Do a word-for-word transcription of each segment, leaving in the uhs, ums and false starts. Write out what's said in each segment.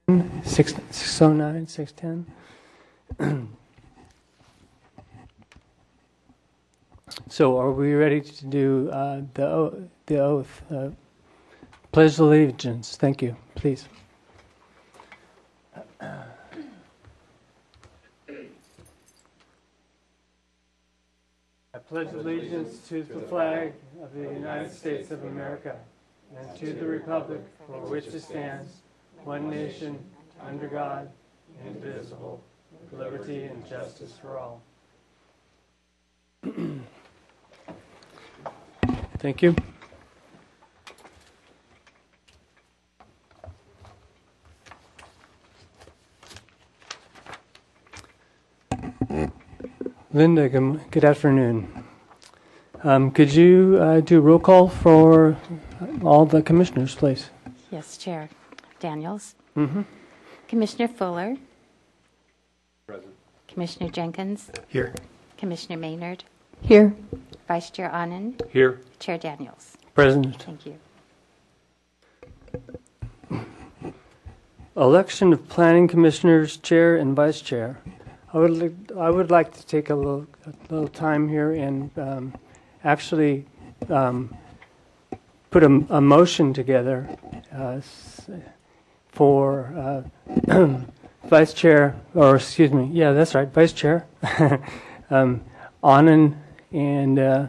six oh nine, six ten. So are we ready to do uh, the, o the oath? Uh, pledge allegiance. Thank you. Please. I pledge allegiance to the flag of the United States of America and to the republic for which it stands, one nation, under God, indivisible, with liberty and justice for all. Thank you. Linda, good, good afternoon. Um, could you uh, do a roll call for all the commissioners, please? Yes, Chair Daniels. Mm-hmm. Commissioner Fuller. Present. Commissioner Jenkins. Here. Commissioner Maynard. Here. Vice Chair Anand. Here. Chair Daniels. Present. Thank you. Election of Planning Commissioners, Chair and Vice Chair. I would li I would like to take a little a little time here and um, actually um, put a, a motion together uh, for uh, Vice Chair, or excuse me, yeah, that's right, Vice Chair, um, Anand, and uh,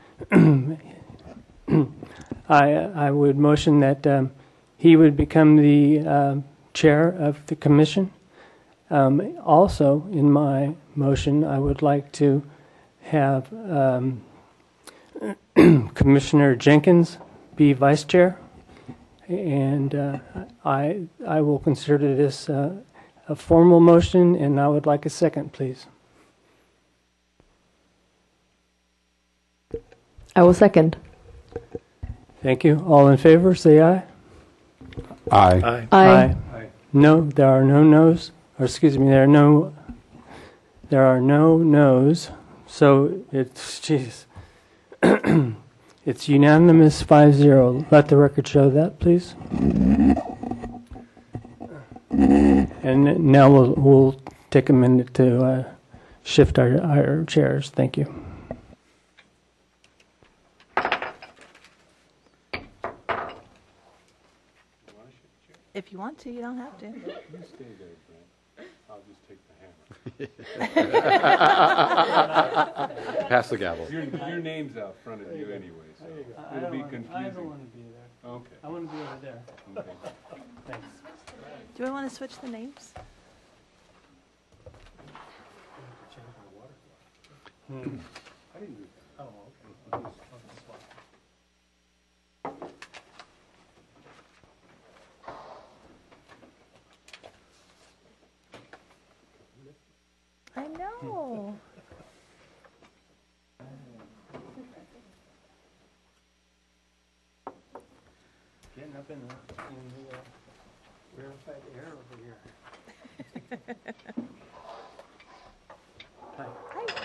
I I would motion that um, he would become the uh, chair of the commission. Um, also, in my motion, I would like to have um, Commissioner Jenkins be vice chair, and uh, I I will consider this uh, a formal motion, and I would like a second, please. I will second. Thank you. All in favor, say aye. Aye. Aye. Aye. Aye. No, there are no no's. Or excuse me, there are no, there are no no's. So it's, geez, it's unanimous five zero. Let the record show that, please. And now we'll we'll take a minute to uh, shift our our chairs. Thank you. If you want to, you don't have to. You stay there, Brent. I'll just take the hammer. Pass the gavel. Your, your name's out front of you anyway, so it'll be confusing. I don't want to be there. Okay. I want to be over there. Okay. Thanks. Do I want to switch the names? Hmm. I didn't do that. Oh, okay. I know. Getting up in the, in the uh, rarefied air over here. Hi.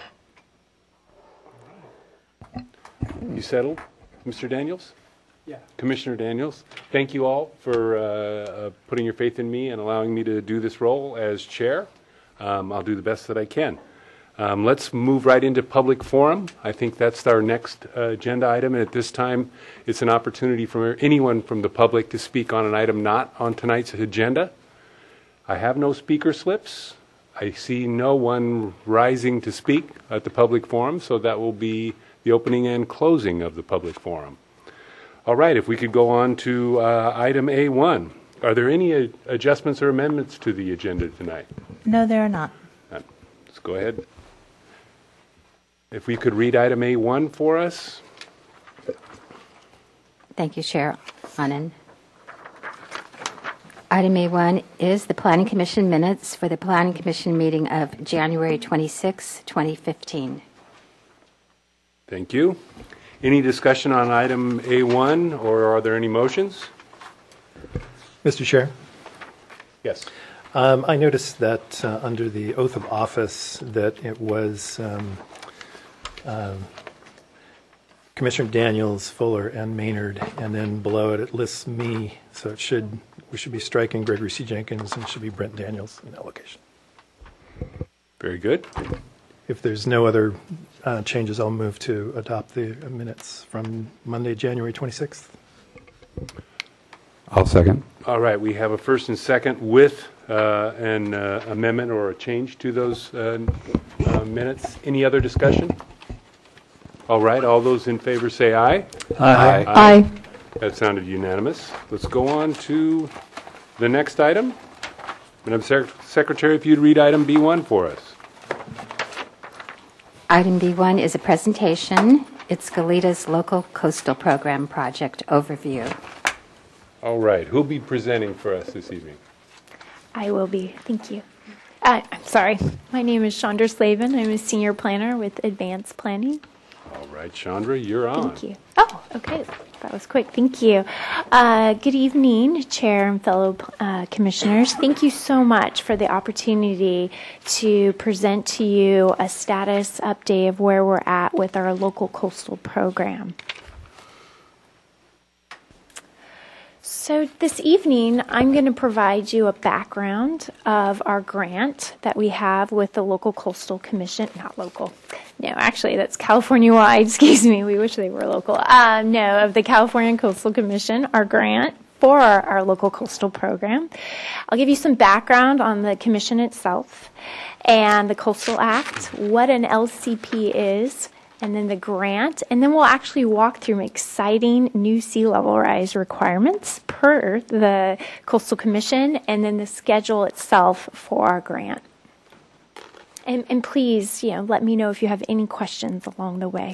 You settled, Mister Daniels? Yeah. Commissioner Daniels, thank you all for uh, uh, putting your faith in me and allowing me to do this role as chair. Um, I'll do the best that I can. Um, let's move right into public forum. I think that's our next uh, agenda item, and at this time it's an opportunity for anyone from the public to speak on an item not on tonight's agenda. I have no speaker slips. I see no one rising to speak at the public forum, so that will be the opening and closing of the public forum. All right, if we could go on to uh, item A one. Are there any uh, adjustments or amendments to the agenda tonight? No, there are not. None. Let's go ahead. If we could read item A one for us. Thank you, Chair Anand. Item A one is the Planning Commission minutes for the Planning Commission meeting of January twenty-sixth, twenty fifteen. Thank you. Any discussion on item A one, or are there any motions? Mister Chair, Yes. um, I noticed that uh, under the oath of office that it was um, um, Commissioner Daniels, Fuller, and Maynard, and then below it, it lists me, so it should, we should be striking Gregory C. Jenkins, and it should be Brent Daniels in that location. Very good. If there's no other uh, changes, I'll move to adopt the minutes from Monday, January twenty-sixth. I'll second. All right, we have a first and second with uh, an uh, amendment or a change to those uh, uh, minutes. Any other discussion? All right, all those in favor say aye. Aye. Aye. That sounded unanimous. Let's go on to the next item. Madam Sec- Secretary, if you'd read item B one for us. Item B one is a presentation. It's Goleta's Local Coastal Program Project Overview. All right, who'll be presenting for us this evening? I will be. Thank you. Uh, I'm sorry. My name is Chandra Slavin. I'm a senior planner with Advanced Planning. All right, Chandra, you're on. Thank you. Oh, okay. That was quick. Thank you. Uh, good evening, Chair and fellow uh, commissioners. Thank you so much for the opportunity to present to you a status update of where we're at with our local coastal program. So this evening, I'm going to provide you a background of our grant that we have with the Local Coastal Commission. Not local. No, actually, that's California-wide. Excuse me. We wish they were local. Uh, no, of the California Coastal Commission, our grant for our, our local coastal program. I'll give you some background on the commission itself and the Coastal Act, what an L C P is, and then the grant, and then we'll actually walk through exciting new sea level rise requirements per the Coastal Commission, and then the schedule itself for our grant. And, and please, you know, let me know if you have any questions along the way.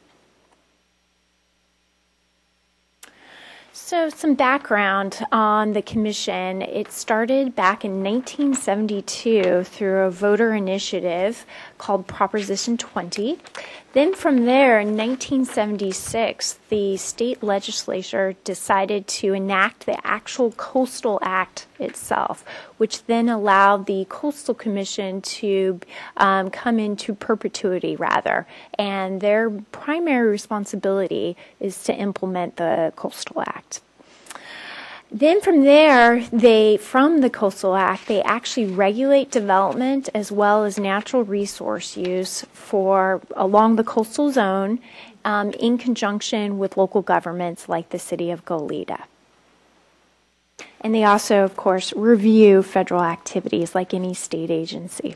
So some background on the commission. It started back in nineteen seventy-two through a voter initiative called Proposition twenty. Then from there, in nineteen seventy-six, the state legislature decided to enact the actual Coastal Act itself, which then allowed the Coastal Commission to um, come into perpetuity, rather. And their primary responsibility is to implement the Coastal Act. Then from there, they, from the Coastal Act, they actually regulate development as well as natural resource use for along the coastal zone um, in conjunction with local governments like the city of Goleta. And they also, of course, review federal activities like any state agency.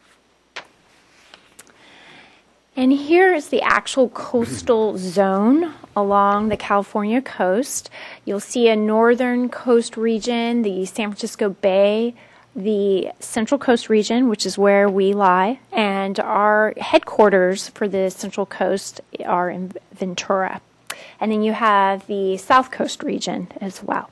And here is the actual coastal zone along the California coast. You'll see a northern coast region, the San Francisco Bay, the Central Coast region, which is where we lie, and our headquarters for the Central Coast are in Ventura. And then you have the South Coast region as well.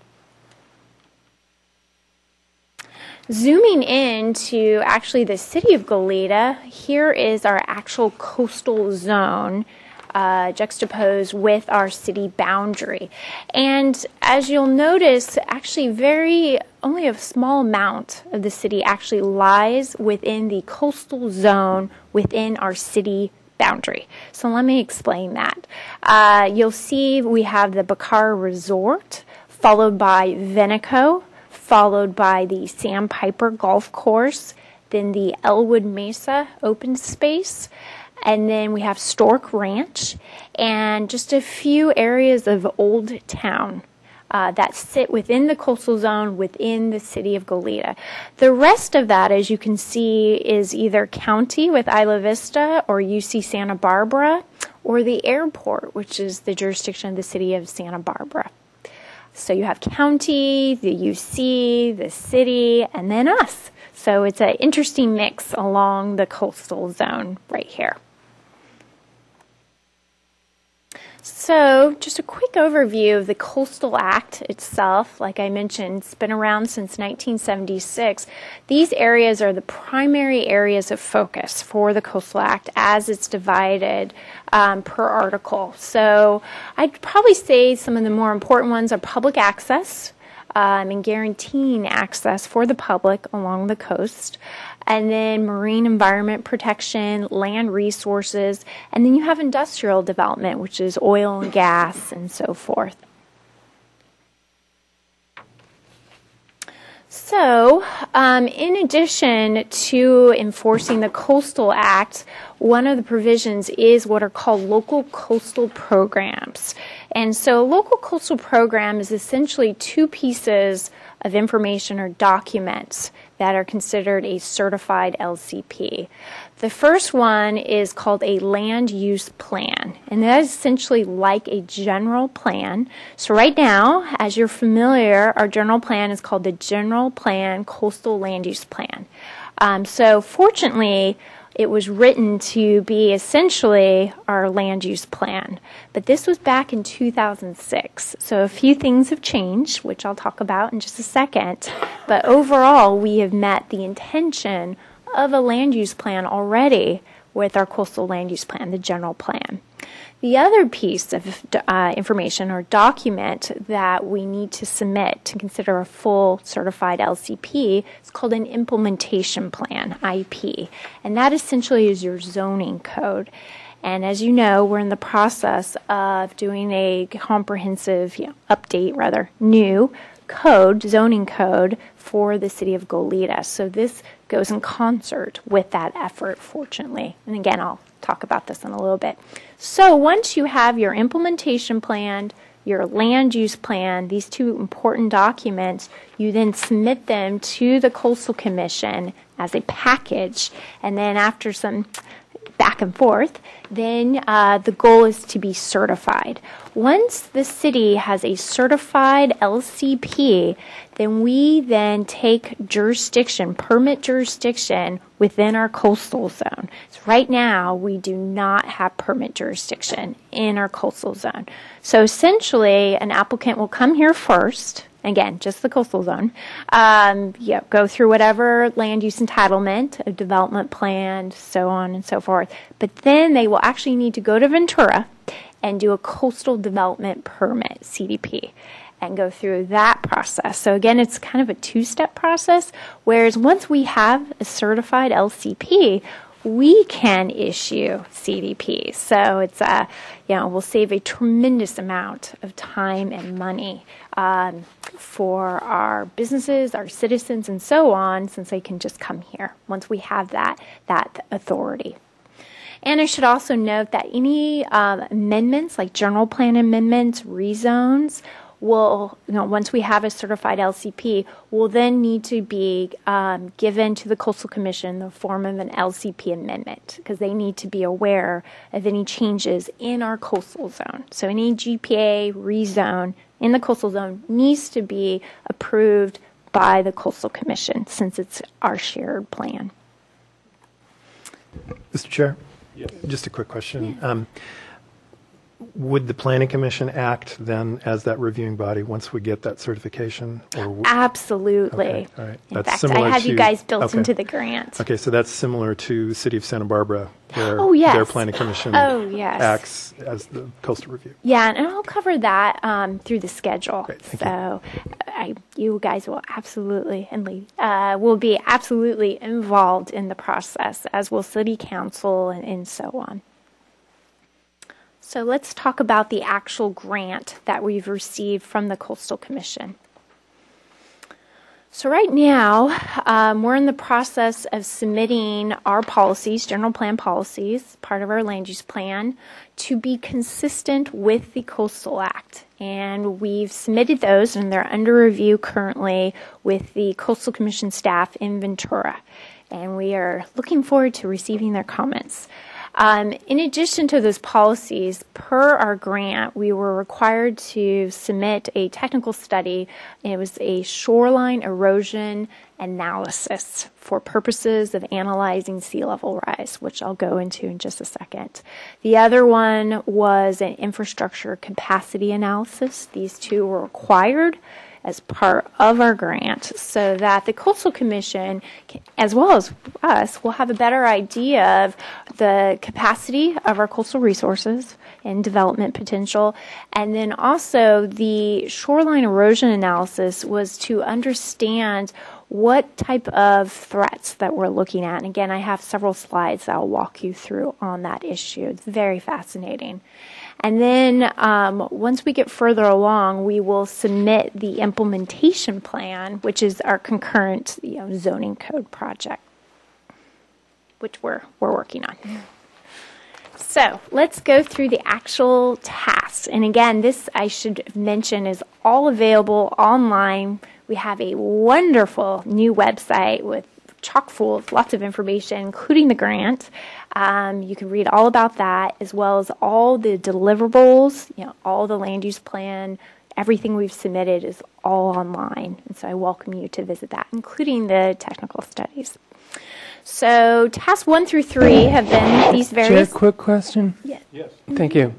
Zooming in to actually the city of Goleta, here is our actual coastal zone uh, juxtaposed with our city boundary. And as you'll notice, actually very, only a small amount of the city actually lies within the coastal zone within our city boundary. So let me explain that. Uh, you'll see we have the Bacara Resort, followed by Veneco, followed by the Sandpiper Golf Course, then the Elwood Mesa Open Space, and then we have Stork Ranch, and just a few areas of Old Town uh, that sit within the coastal zone within the city of Goleta. The rest of that, as you can see, is either county with Isla Vista or U C Santa Barbara, or the airport, which is the jurisdiction of the city of Santa Barbara. So you have county, the U C, the city, and then us. So it's an interesting mix along the coastal zone right here. So just a quick overview of the Coastal Act itself. Like I mentioned, it's been around since nineteen seventy-six. These areas are the primary areas of focus for the Coastal Act as it's divided um, per article. So I'd probably say some of the more important ones are public access, um, and guaranteeing access for the public along the coast. And then marine environment protection, land resources, and then you have industrial development, which is oil and gas and so forth. So, um, in addition to enforcing the Coastal Act, one of the provisions is what are called local coastal programs. And so a local coastal program is essentially two pieces of information or documents that are considered a certified L C P. The first one is called a land use plan, and that is essentially like a general plan. So right now, as you're familiar, our general plan is called the General Plan Coastal Land Use Plan. Um, so fortunately, it was written to be essentially our land use plan. But this was back in two thousand six. So a few things have changed, which I'll talk about in just a second. But overall, we have met the intention of a land use plan already with our coastal land use plan, the general plan. The other piece of uh, information or document that we need to submit to consider a full certified L C P is called an implementation plan, I P. And that essentially is your zoning code. And as you know, we're in the process of doing a comprehensive you know, update, rather, new code, zoning code for the city of Goleta. So this goes in concert with that effort, fortunately. And again, I'll talk about this in a little bit. So once you have your implementation plan, your land use plan, these two important documents, you then submit them to the Coastal Commission as a package. And then after some back and forth, then uh, the goal is to be certified. Once the city has a certified L C P, then we then take jurisdiction, permit jurisdiction within our coastal zone. So right now, we do not have permit jurisdiction in our coastal zone. So essentially, an applicant will come here first, again, just the coastal zone, um, yeah, go through whatever land use entitlement, a development plan, so on and so forth. But then they will actually need to go to Ventura and do a coastal development permit, C D P, and go through that process. So again, it's kind of a two-step process, whereas once we have a certified L C P, we can issue C D Ps. So it's a, you know, we'll save a tremendous amount of time and money um, for our businesses, our citizens, and so on, since they can just come here once we have that that authority. And I should also note that any um, amendments, like general plan amendments, rezones, will, you know, once we have a certified L C P, will then need to be um, given to the Coastal Commission in the form of an L C P amendment, because they need to be aware of any changes in our coastal zone. So any G P A rezone in the coastal zone needs to be approved by the Coastal Commission, since it's our shared plan. Mister Chair? Yes. Just a quick question. Um, would the Planning Commission act then as that reviewing body once we get that certification? Or w- Absolutely. Okay, all right. In That's fact, similar I have to- you guys built okay. into the grant. Okay, so that's similar to City of Santa Barbara, where Oh, yes. their Planning Commission Oh, yes. acts as the coastal review. Yeah, and I'll cover that um, through the schedule. Great, thank so, I, you guys will absolutely and Lee, uh, will be absolutely involved in the process, as will City Council and, and so on. So let's talk about the actual grant that we've received from the Coastal Commission. So right now, um, we're in the process of submitting our policies, general plan policies, part of our land use plan, to be consistent with the Coastal Act. And we've submitted those, and they're under review currently with the Coastal Commission staff in Ventura. And we are looking forward to receiving their comments. Um, in addition to those policies, per our grant, we were required to submit a technical study. It was a shoreline erosion analysis for purposes of analyzing sea level rise, which I'll go into in just a second. The other one was an infrastructure capacity analysis. These two were required as part of our grant so that the Coastal Commission, as well as us, will have a better idea of the capacity of our coastal resources and development potential. And then also the shoreline erosion analysis was to understand what type of threats that we're looking at. And again, I have several slides that I'll walk you through on that issue. It's very fascinating. And then um, once we get further along, we will submit the implementation plan, which is our concurrent you know, zoning code project, which we're, we're working on. So let's go through the actual tasks. And again, this I should mention is all available online. We have a wonderful new website with chock full of lots of information, including the grant. Um, you can read all about that, as well as all the deliverables, you know, all the land use plan, everything we've submitted is all online. And so I welcome you to visit that, including the technical studies. So tasks one through three have been these various... Chair, quick question. Yes. Yes. Thank you.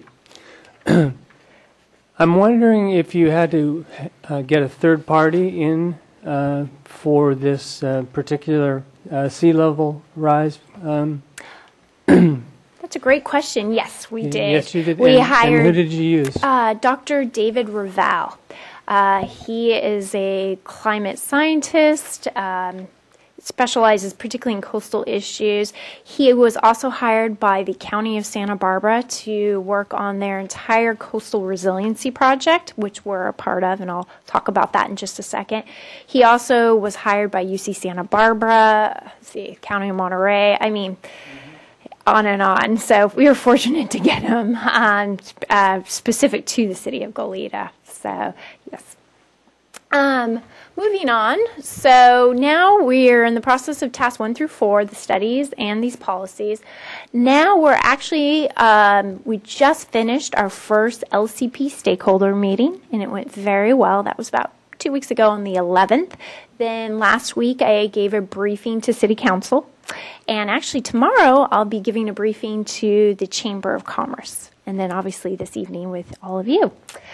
I'm wondering if you had to uh, get a third party in uh, for this uh, particular uh, sea level rise. Um, That's a great question. Yes, we did. Yes, you did. We and, hired... And who did you use? Uh, Doctor David Raval. Uh, he is a climate scientist, um, specializes particularly in coastal issues. He was also hired by the County of Santa Barbara to work on their entire coastal resiliency project, which we're a part of, and I'll talk about that in just a second. He also was hired by U C Santa Barbara, the County of Monterey. I mean, on and on. So we were fortunate to get him um, uh, specific to the city of Goleta. So, yes. Um, moving on. So now we're in the process of tasks one through four, the studies and these policies. Now we're actually, um, we just finished our first L C P stakeholder meeting, and it went very well. That was about two weeks ago on the eleventh. Then last week I gave a briefing to City Council. And actually tomorrow I'll be giving a briefing to the Chamber of Commerce. And then obviously this evening with all of you.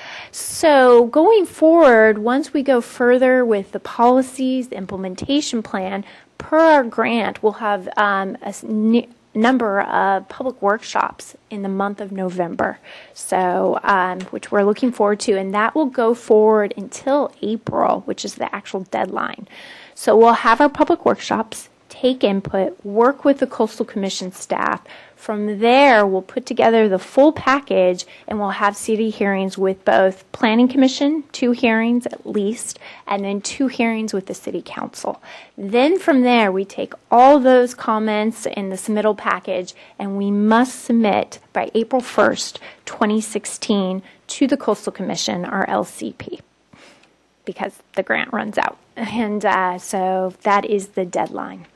So going forward, once we go further with the policies, the implementation plan, per our grant, we'll have um, a n- number of public workshops in the month of November, so um, which we're looking forward to, and that will go forward until April, which is the actual deadline. So we'll have our public workshops, take input, work with the Coastal Commission staff. From there, we'll put together the full package, and we'll have city hearings with both Planning Commission, two hearings at least, and then two hearings with the City Council. Then from there, we take all those comments in the submittal package, and we must submit by April first, twenty sixteen, to the Coastal Commission, our L C P, because the grant runs out. And uh, so that is the deadline.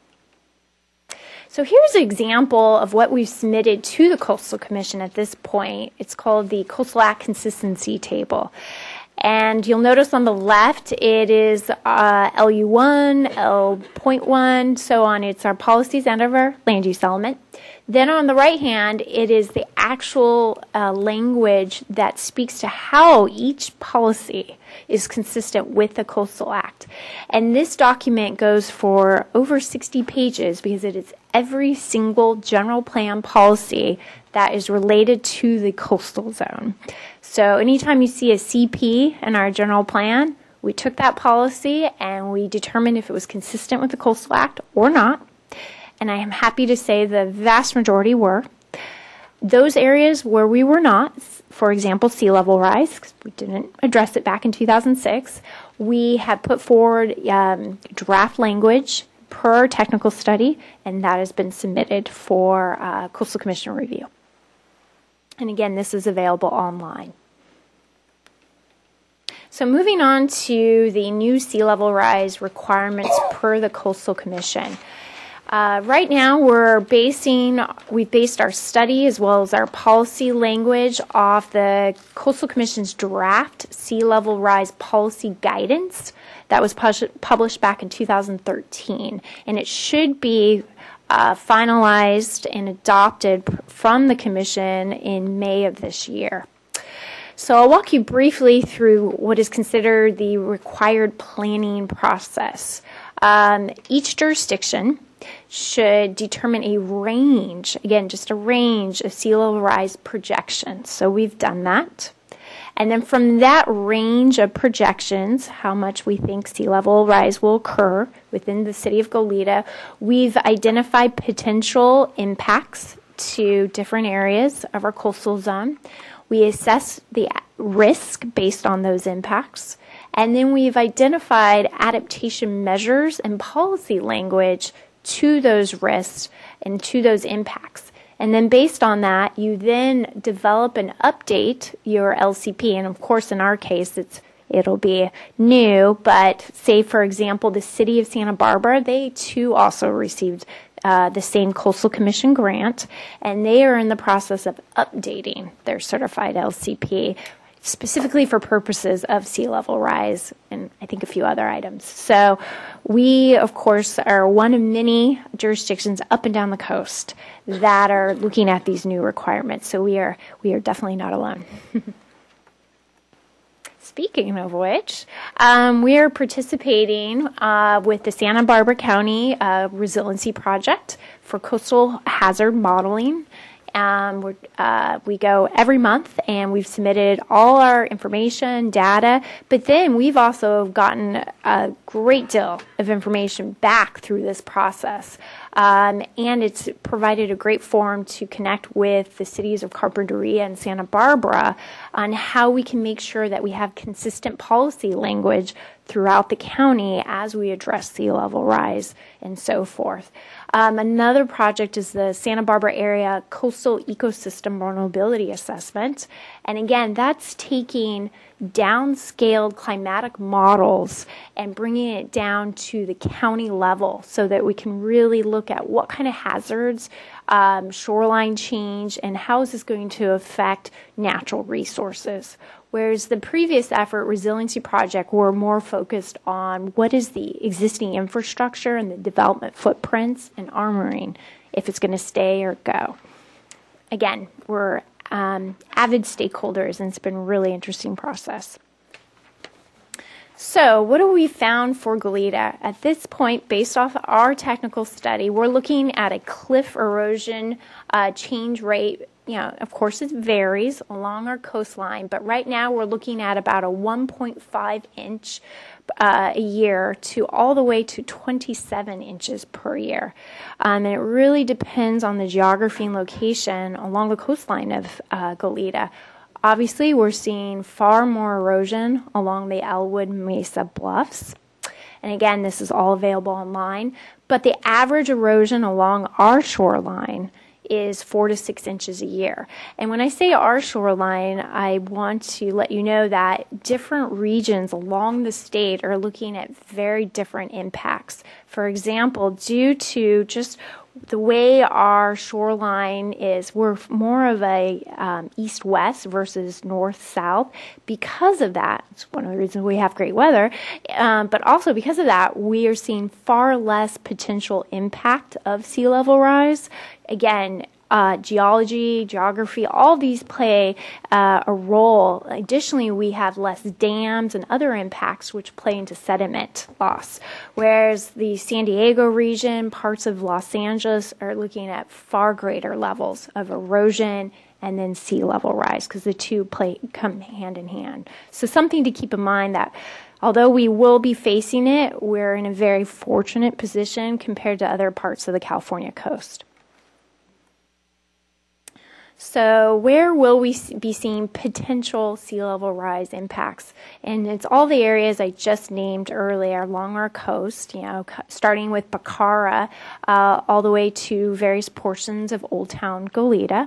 So here's an example of what we've submitted to the Coastal Commission at this point. It's called the Coastal Act Consistency Table. And you'll notice on the left, it is uh, L U one, L point one, so on. It's our policies and our land use element. Then on the right hand, it is the actual uh, language that speaks to how each policy is consistent with the Coastal Act. And this document goes for over sixty pages because it is every single general plan policy that is related to the coastal zone. So anytime you see a C P in our general plan, we took that policy and we determined if it was consistent with the Coastal Act or not. And I am happy to say the vast majority were. Those areas where we were not, for example, sea level rise, because we didn't address it back in two thousand six, we have put forward um, draft language per our technical study, and that has been submitted for uh, Coastal Commission review. And again, this is available online. So moving on to the new sea level rise requirements per the Coastal Commission. Uh, right now, we're basing, we've based our study as well as our policy language off the Coastal Commission's draft sea level rise policy guidance that was pus- published back in two thousand thirteen. And it should be uh, finalized and adopted from the Commission in May of this year. So I'll walk you briefly through what is considered the required planning process. Um, each jurisdiction should determine a range, again, just a range of sea level rise projections. So we've done that. And then from that range of projections, how much we think sea level rise will occur within the city of Goleta, we've identified potential impacts to different areas of our coastal zone. We assess the risk based on those impacts. And then we've identified adaptation measures and policy language to those risks and to those impacts. And then based on that, you then develop and update your L C P. And of course, in our case, it's it'll be new. But say, for example, the city of Santa Barbara, they too also received uh, the same Coastal Commission grant. And they are in the process of updating their certified L C P, specifically for purposes of sea level rise and I think a few other items. So we, of course, are one of many jurisdictions up and down the coast that are looking at these new requirements. So we are we are definitely not alone. Speaking of which, um, we are participating uh, with the Santa Barbara County uh, Resiliency Project for coastal hazard modeling. Um, we're, uh, we go every month, and we've submitted all our information, data, but then we've also gotten a great deal of information back through this process. Um, and it's provided a great forum to connect with the cities of Carpinteria and Santa Barbara on how we can make sure that we have consistent policy language throughout the county as we address sea level rise and so forth. Um, another project is the Santa Barbara Area Coastal Ecosystem Vulnerability Assessment. And again, that's taking downscaled climatic models and bringing it down to the county level so that we can really look at what kind of hazards, um, shoreline change, and how is this going to affect natural resources. Whereas the previous effort, Resiliency Project, were more focused on what is the existing infrastructure and the development footprints and armoring, if it's going to stay or go. Again, we're um, avid stakeholders, and it's been a really interesting process. So what have we found for Goleta? At this point, based off our technical study, we're looking at a cliff erosion uh, change rate. You know, of course, it varies along our coastline, but right now we're looking at about a one point five inch uh, a year to all the way to twenty-seven inches per year. Um, and it really depends on the geography and location along the coastline of uh, Goleta. Obviously, we're seeing far more erosion along the Elwood Mesa Bluffs. And again, this is all available online. But the average erosion along our shoreline is four to six inches a year. And when I say our shoreline, I want to let you know that different regions along the state are looking at very different impacts. For example, due to just the way our shoreline is, we're more of a um, east-west versus north-south. Because of that, it's one of the reasons we have great weather, um, but also because of that, we are seeing far less potential impact of sea level rise. Again, Uh, geology, geography, all these play uh, a role. Additionally, we have less dams and other impacts which play into sediment loss. Whereas the San Diego region, parts of Los Angeles are looking at far greater levels of erosion and then sea level rise, because the two play come hand in hand. So something to keep in mind that although we will be facing it, we're in a very fortunate position compared to other parts of the California coast. So where will we be seeing potential sea level rise impacts? And it's all the areas I just named earlier along our coast, you know, starting with Bacara uh, all the way to various portions of Old Town Goleta.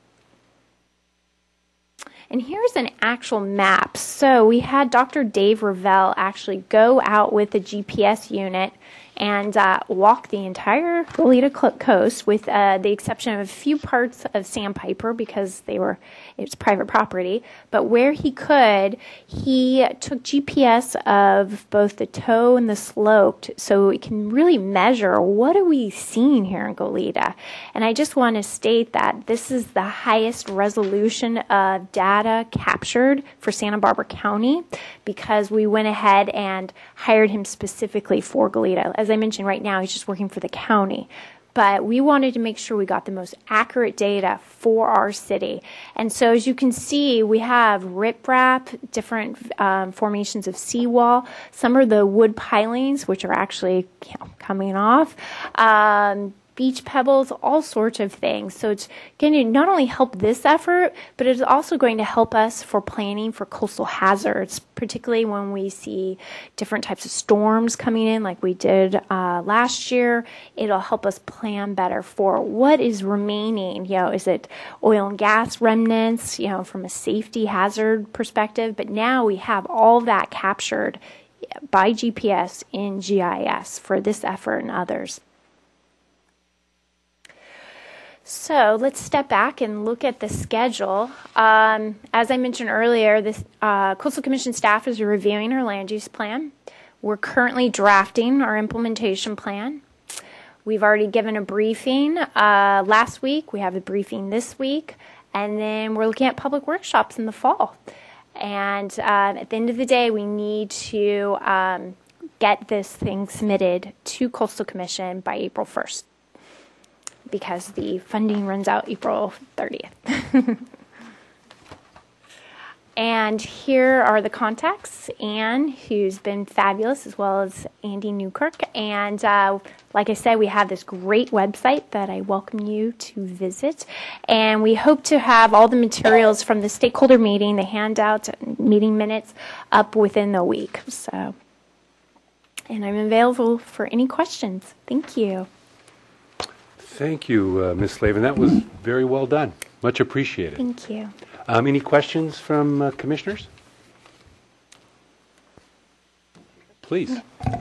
And here's an actual map. So we had Doctor Dave Revelle actually go out with a G P S unit and uh, walk the entire Goleta co- coast with uh, the exception of a few parts of Sandpiper because they were it's private property. But where he could, he took G P S of both the toe and the slope so we can really measure what are we seeing here in Goleta. And I just want to state that this is the highest resolution of data captured for Santa Barbara County because we went ahead and hired him specifically for Goleta. As I mentioned, right now he's just working for the county. But we wanted to make sure we got the most accurate data for our city. And so as you can see, we have riprap, different um, formations of seawall. Some are the wood pilings, which are actually you know, coming off. Um, beach pebbles, all sorts of things. So it's going to not only help this effort, but it's also going to help us for planning for coastal hazards, particularly when we see different types of storms coming in like we did uh, last year. It'll help us plan better for what is remaining. You know, is it oil and gas remnants, you know, from a safety hazard perspective? But now we have all that captured by G P S in G I S for this effort and others. So let's step back and look at the schedule. Um, as I mentioned earlier, the uh, Coastal Commission staff is reviewing our land use plan. We're currently drafting our implementation plan. We've already given a briefing uh, last week. We have a briefing this week. And then we're looking at public workshops in the fall. And uh, at the end of the day, we need to um, get this thing submitted to Coastal Commission by April first. Because the funding runs out April thirtieth. And here are the contacts. Anne, who's been fabulous, as well as Andy Newkirk. And uh, like I said, we have this great website that I welcome you to visit. And we hope to have all the materials from the stakeholder meeting, the handout, meeting minutes, up within the week. So, and I'm available for any questions. Thank you. Thank you, uh, Miz Slavin. That was very well done. Much appreciated. Thank you. Um, any questions from uh, commissioners? Please.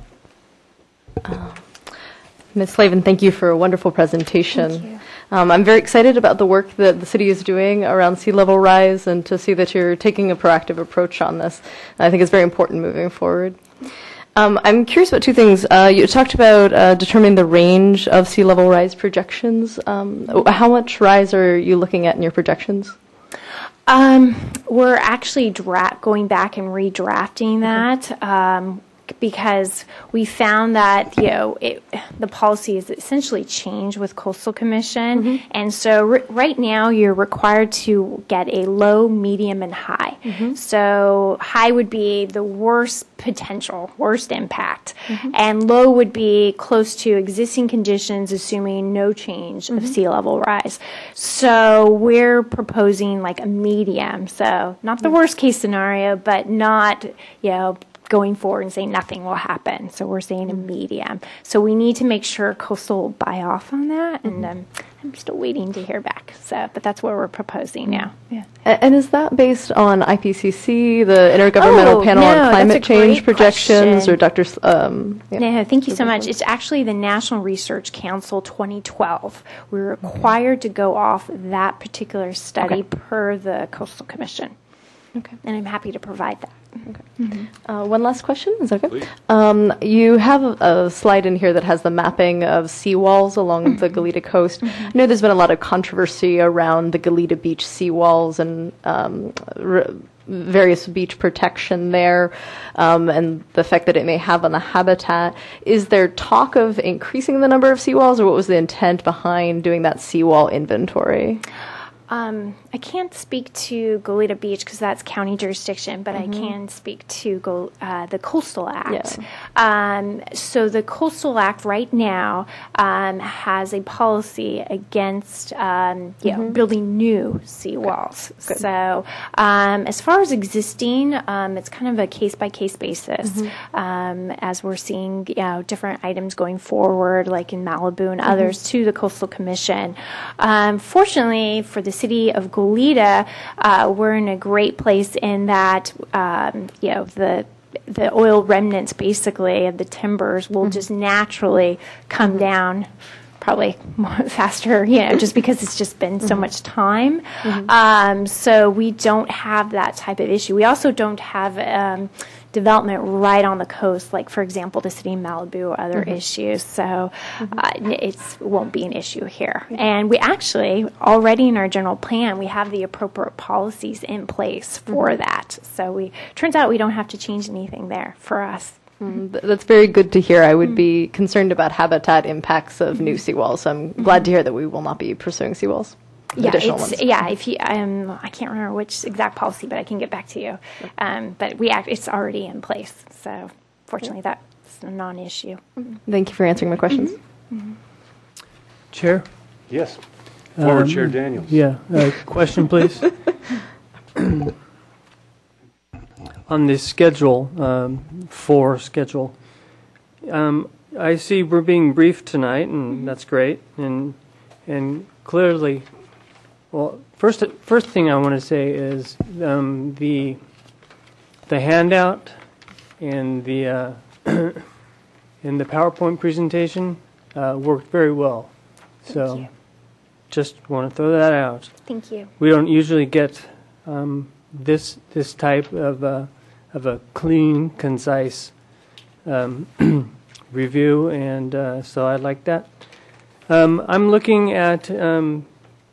Miz Slavin, thank you for a wonderful presentation. Thank you. Um, I'm very excited about the work that the city is doing around sea level rise and to see that you're taking a proactive approach on this. I think it's very important moving forward. Um, I'm curious about two things. Uh, you talked about uh, determining the range of sea level rise projections. Um, how much rise are you looking at in your projections? Um, we're actually dra- going back and redrafting that um, because we found that you know it, the policy is essentially changed with Coastal Commission, mm-hmm. and so r- right now you're required to get a low, medium, and high. Mm-hmm. So high would be the worst potential, worst impact, mm-hmm. and low would be close to existing conditions, assuming no change mm-hmm. of sea level rise. So we're proposing like a medium, so not the worst case scenario, but not you know. going forward and saying nothing will happen. So we're saying a medium. So we need to make sure Coastal will buy off on that, and um, I'm still waiting to hear back. So, but that's what we're proposing now. Yeah. And is that based on I P C C, the Intergovernmental oh, Panel no, on Climate Change great projections, question. or Doctor S- Um, yeah. No, thank you so much. It's actually the National Research Council twenty twelve. We're required to go off that particular study Okay. per the Coastal Commission. Okay. And I'm happy to provide that. Okay. Mm-hmm. Uh, one last question, is that okay? Please. Um, you have a, a slide in here that has the mapping of seawalls along mm-hmm. the Goleta coast. Mm-hmm. I know there's been a lot of controversy around the Goleta Beach seawalls and um, r- various beach protection there, um, and the effect that it may have on the habitat. Is there talk of increasing the number of seawalls, or what was the intent behind doing that seawall inventory? Um, I can't speak to Goleta Beach because that's county jurisdiction, but mm-hmm. I can speak to go, uh, the Coastal Act. Yeah. Um, so the Coastal Act right now um, has a policy against um, you mm-hmm. know, building new seawalls. Good. So um, as far as existing, um, it's kind of a case-by-case basis. Mm-hmm. Um, as we're seeing you know, different items going forward, like in Malibu and mm-hmm. others, to the Coastal Commission. Um, fortunately, for the city of Goleta, uh, we're in a great place in that, um, you know, the the oil remnants, basically, of the timbers will just naturally come down probably more faster, you know, just because it's just been so much time. Um, so we don't have that type of issue. We also don't have um, development right on the coast, like, for example, the city of Malibu or other issues. So uh, it won't be an issue here. And we actually, already in our general plan, we have the appropriate policies in place for that. So we turns out we don't have to change anything there for us. Mm, th- That's very good to hear. I would be concerned about habitat impacts of new seawalls. So I'm glad to hear that we will not be pursuing seawalls. Yeah, Additional it's, ones. yeah. If you, um, I can't remember which exact policy, but I can get back to you. Um, but we act, it's already in place. So fortunately, that's a non-issue. Thank you for answering my questions. Chair? Yes. Former Um, Chair Daniels. Yeah, uh, question, please. On the schedule, um, for schedule, um, I see we're being briefed tonight, and that's great. And and clearly, well, first first thing I want to say is um, the the handout and the uh, and the PowerPoint presentation uh, worked very well. So, you. just want to throw that out. Thank you. We don't usually get um, this this type of uh, of a clean, concise um, review, and uh, so I like that. Um, I'm looking at um,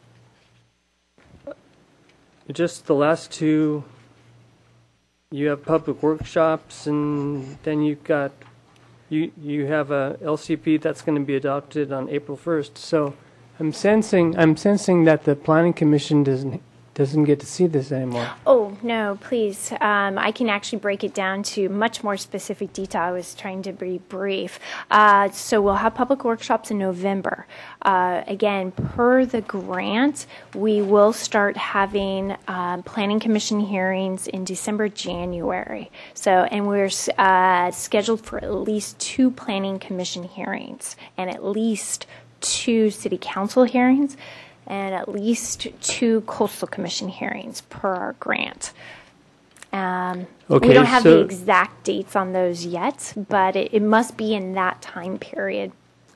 just the last two. You have public workshops, and then you've got you you have a L C P that's going to be adopted on April first. So I'm sensing I'm sensing that the Planning Commission doesn't doesn't get to see this anymore. Oh, no, please. Um, I can actually break it down to much more specific detail. I was trying to be brief. Uh, so we'll have public workshops in November. Uh, again, per the grant, we will start having um, Planning Commission hearings in December, January. So, and we're uh, scheduled for at least two Planning Commission hearings and at least two City Council hearings, and at least two Coastal Commission hearings per our grant. Um, Okay, we don't have so- the exact dates on those yet, but it, it must be in that time period.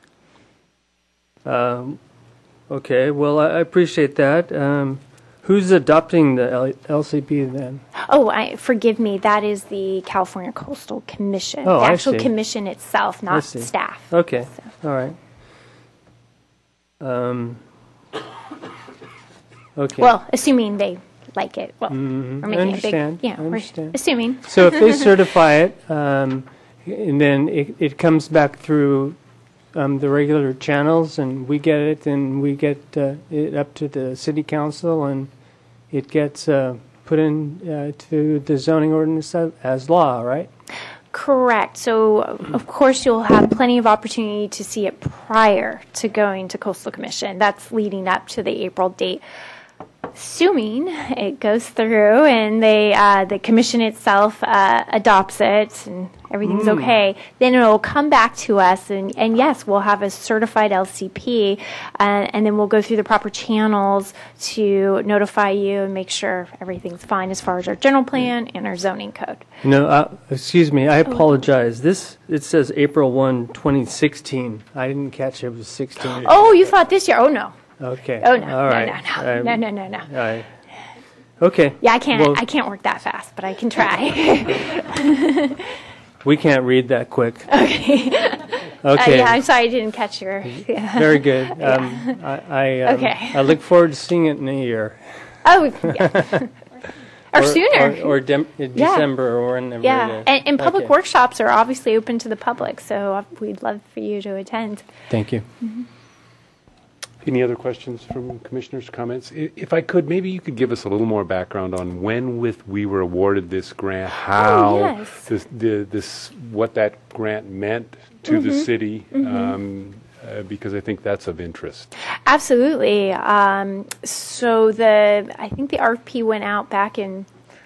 Um, okay, well, I I appreciate that. Um, who's adopting the L- LCP then? Oh, I, forgive me, that is the California Coastal Commission. Oh, the I actual see. commission itself, not see. staff. Okay, all right. Um, okay. Well, assuming they like it. Well, Mhm. we're I making understand. it big. Yeah, I we're understand. assuming. So if they certify it, um, and then it, it comes back through um, the regular channels, and we get it, and we get uh, it up to the city council, and it gets uh, put in uh, to the zoning ordinance as, as law, right? Correct. So, of course, you'll have plenty of opportunity to see it prior to going to Coastal Commission. That's leading up to the April date. Assuming it goes through and they, uh, the commission itself uh, adopts it and everything's okay, then it'll come back to us, and, and yes, we'll have a certified L C P, uh, and then we'll go through the proper channels to notify you and make sure everything's fine as far as our general plan and our zoning code. No, uh, excuse me, I apologize. This, it says April first, twenty sixteen. I didn't catch it was sixteen. Oh, you thought this year? Oh, no. Okay. Oh, no, All no, right. no, no, Um, no, no, no, no. All right. Okay. Yeah, I can't. Well, I can't work that fast, but I can try. we can't read that quick. Okay. Uh, Okay. yeah, I'm sorry I didn't catch your. Yeah. Very good. Um, I, I, um, Okay. I look forward to seeing it in a year. Oh, yeah. or, sooner. Or, or Dem- December or whenever yeah, it is. and, and public Okay. workshops are obviously open to the public, so uh, we'd love for you to attend. Thank you. Any other questions from commissioners' comments? I- If I could, maybe you could give us a little more background on when with we were awarded this grant, how yes. this, the, this, what that grant meant to the city, um, uh, because I think that's of interest. Absolutely. Um, so the I think the R F P went out back in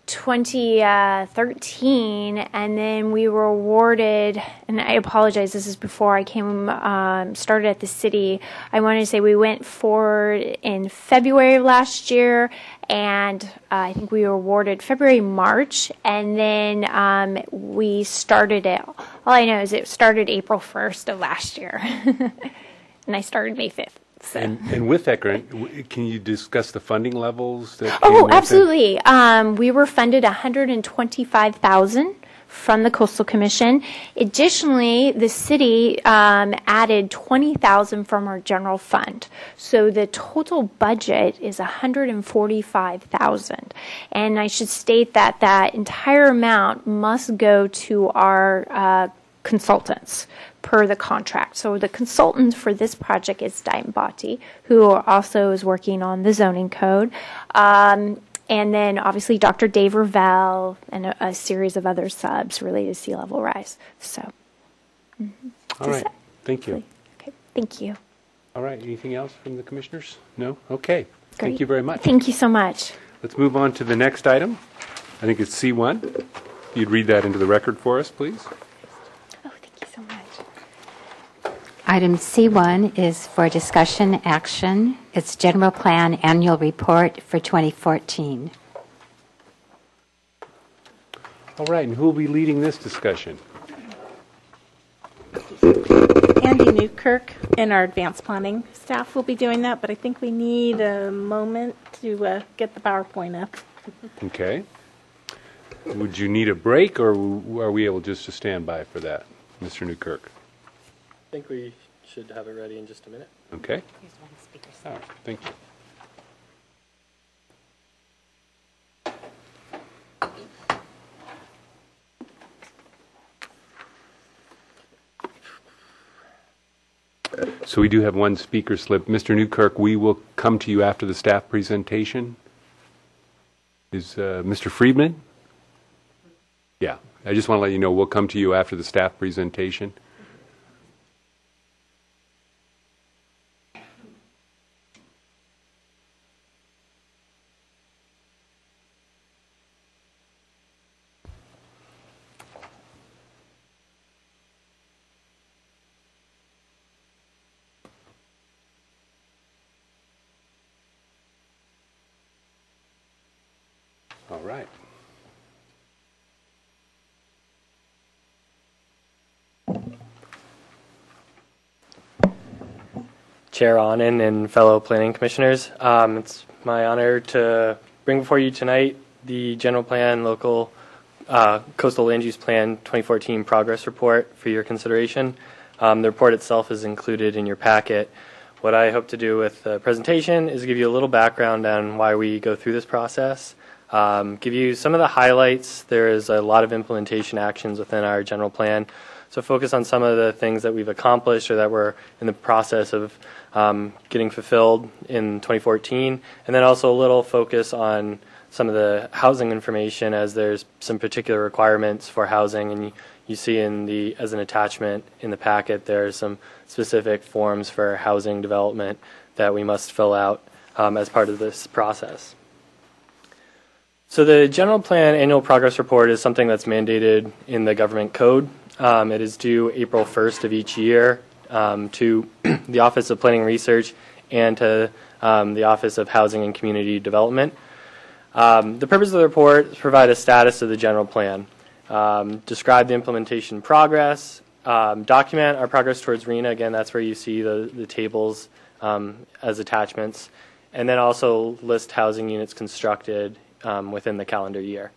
twenty thirteen, and then we were awarded, and I apologize, this is before I came, um, started at the city. I wanted to say we went forward in February of last year, and uh, I think we were awarded February, March, and then um, we started it, all I know is it started April first of last year, and I started May fifth. So. And, and with that grant, w- can you discuss the funding levels that came Oh, with it? absolutely. Um, we were funded one hundred twenty-five thousand dollars from the Coastal Commission. Additionally, the city um, added twenty thousand dollars from our general fund. So the total budget is one hundred forty-five thousand dollars. And I should state that that entire amount must go to our uh, consultants per the contract. So the consultant for this project is Diane Botti, who also is working on the zoning code. Um, and then obviously Doctor Dave Ravel and a, a series of other subs related to sea level rise. So, mm-hmm. All right. Thank you. Okay. Thank you. All right. Anything else from the commissioners? No? Okay. Great. Thank you very much. Thank you so much. Let's move on to the next item. I think it's C one. You'd read that into the record for us, please. Oh, thank you so much. Item C one is for discussion action. It's General Plan Annual Report for twenty fourteen. All right. And who will be leading this discussion? Andy Newkirk and our advanced planning staff will be doing that, but I think we need a moment to uh, get the PowerPoint up. Okay. Would you need a break, or are we able just to stand by for that, Mister Newkirk? I think we should have it ready in just a minute. Okay. All right. Thank you. So we do have one speaker slip. Mister Newkirk, we will come to you after the staff presentation. Is uh, Mister Friedman? Yeah. I just want to let you know we'll come to you after the staff presentation. All right. Chair Onen and fellow planning commissioners, um, it's my honor to bring before you tonight the General Plan Local uh, Coastal Land Use Plan twenty fourteen Progress Report for your consideration. Um, the report itself is included in your packet. What I hope to do with the presentation is give you a little background on why we go through this process, um, give you some of the highlights. There is a lot of implementation actions within our general plan, so focus on some of the things that we've accomplished or that we're in the process of um, getting fulfilled in twenty fourteen, and then also a little focus on some of the housing information, as there's some particular requirements for housing, and you, you see in the as an attachment in the packet there are some specific forms for housing development that we must fill out um, as part of this process. So the General Plan Annual Progress Report is something that's mandated in the government code. Um, it is due April first of each year um, to the Office of Planning Research and to um, the Office of Housing and Community Development. Um, the purpose of the report is to provide a status of the general plan, um, describe the implementation progress, um, document our progress towards R E N A. Again, that's where you see the, the tables um, as attachments, and then also list housing units constructed um, within the calendar year.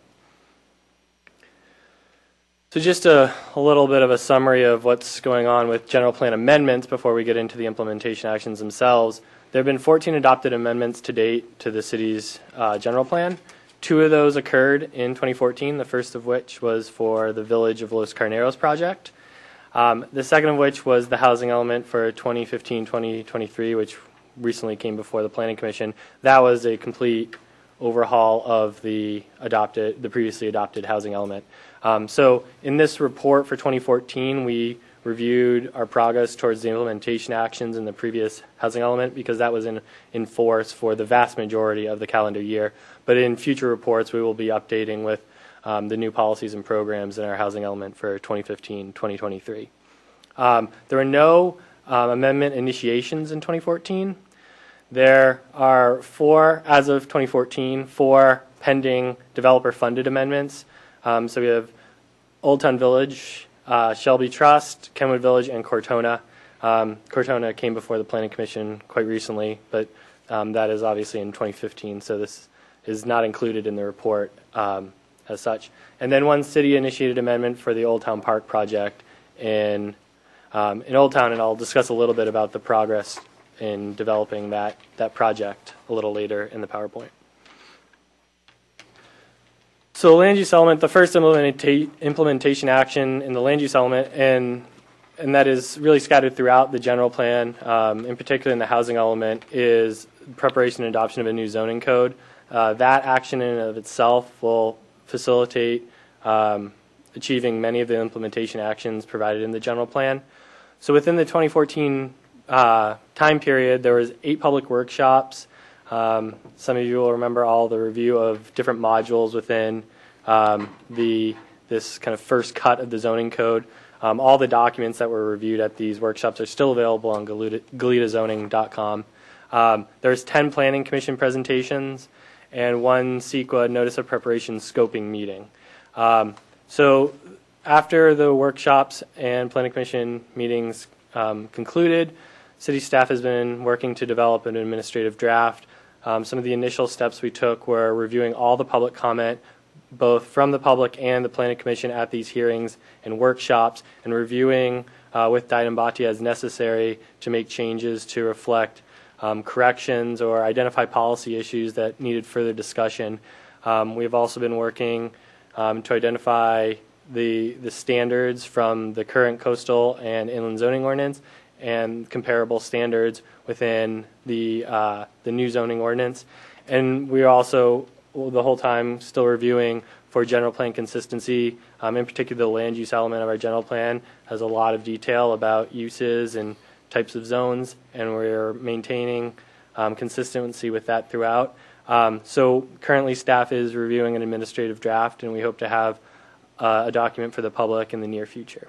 So just a, a little bit of a summary of what's going on with general plan amendments before we get into the implementation actions themselves. There have been fourteen adopted amendments to date to the city's uh, general plan. Two of those occurred in twenty fourteen, the first of which was for the Village of Los Carneros project. Um, the second of which was the housing element for twenty fifteen twenty twenty-three, which recently came before the Planning Commission. That was a complete overhaul of the adopted, the previously adopted housing element. Um, so in this report for twenty fourteen, we reviewed our progress towards the implementation actions in the previous housing element, because that was in, in force for the vast majority of the calendar year. But in future reports, we will be updating with um, the new policies and programs in our housing element for twenty fifteen twenty twenty-three. Um, there were no um, amendment initiations in twenty fourteen. There are four, as of twenty fourteen, four pending developer-funded amendments. Um, so we have Old Town Village, uh, Shelby Trust, Kenwood Village, and Cortona. Um, Cortona came before the Planning Commission quite recently, but um, that is obviously in twenty fifteen, so this is not included in the report um, as such. And then one city-initiated amendment for the Old Town Park project in, um, in Old Town, and I'll discuss a little bit about the progress in developing that, that project a little later in the PowerPoint. So land use element, the first implementa implementation action in the land use element, and, and that is really scattered throughout the general plan, um, in particular in the housing element, is preparation and adoption of a new zoning code. Uh, that action in and of itself will facilitate um, achieving many of the implementation actions provided in the general plan. So within the twenty fourteen uh, time period, there was eight public workshops. Um, some of you will remember all the review of different modules within um, the this kind of first cut of the zoning code. Um, all the documents that were reviewed at these workshops are still available on goleta zoning dot com. Um, there's ten planning commission presentations and one CEQA notice of preparation scoping meeting. Um, so after the workshops and planning commission meetings um, concluded, city staff has been working to develop an administrative draft. Um, some of the initial steps we took were reviewing all the public comment, both from the public and the Planning Commission at these hearings and workshops, and reviewing uh, with Dyden Bhatia as necessary to make changes to reflect um, corrections or identify policy issues that needed further discussion. Um, we've also been working um, to identify the, the standards from the current coastal and inland zoning ordinance and comparable standards within the uh, the new zoning ordinance. And we are also the whole time still reviewing for general plan consistency. Um, in particular, the land use element of our general plan has a lot of detail about uses and types of zones, and we're maintaining um, consistency with that throughout. Um, so currently staff is reviewing an administrative draft, and we hope to have uh, a document for the public in the near future.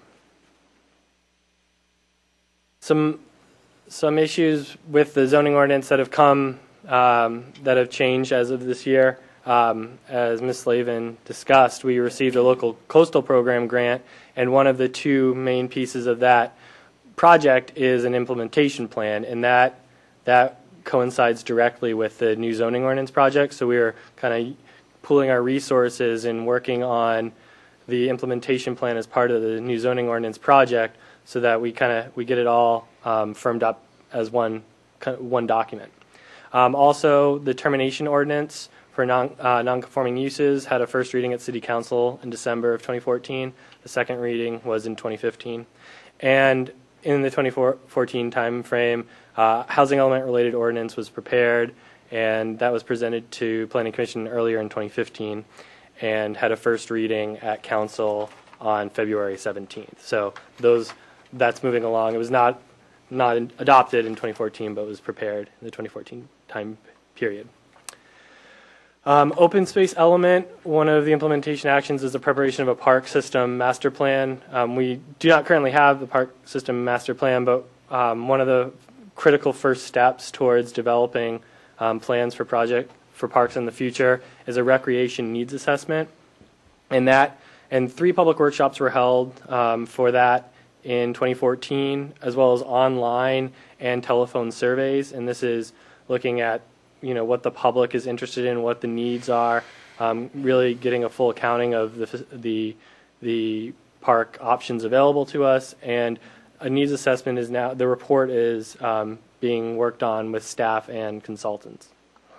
Some some issues with the zoning ordinance that have come um, that have changed as of this year. Um, as Miz Slavin discussed, we received a local coastal program grant, and one of the two main pieces of that project is an implementation plan, and that that coincides directly with the new zoning ordinance project. So we are kind of pooling our resources and working on the implementation plan as part of the new zoning ordinance project, so that we kind of we get it all um, firmed up as one one document. Um, also, the termination ordinance for non uh, non-conforming uses had a first reading at City Council in December of twenty fourteen. The second reading was in twenty fifteen, and in the twenty fourteen time frame, uh, housing element related ordinance was prepared, and that was presented to Planning Commission earlier in twenty fifteen, and had a first reading at Council on February seventeenth. So those. That's moving along. It was not not in, adopted in twenty fourteen, but was prepared in the twenty fourteen time period. Um, open space element, one of the implementation actions is the preparation of a park system master plan. Um, we do not currently have the park system master plan, but um, one of the critical first steps towards developing um, plans for project for parks in the future is a recreation needs assessment, and that and three public workshops were held um, for that in twenty fourteen, as well as online and telephone surveys. And this is looking at, you know, what the public is interested in, what the needs are, um, really getting a full accounting of the, the the park options available to us. And a needs assessment is now, the report is um, being worked on with staff and consultants.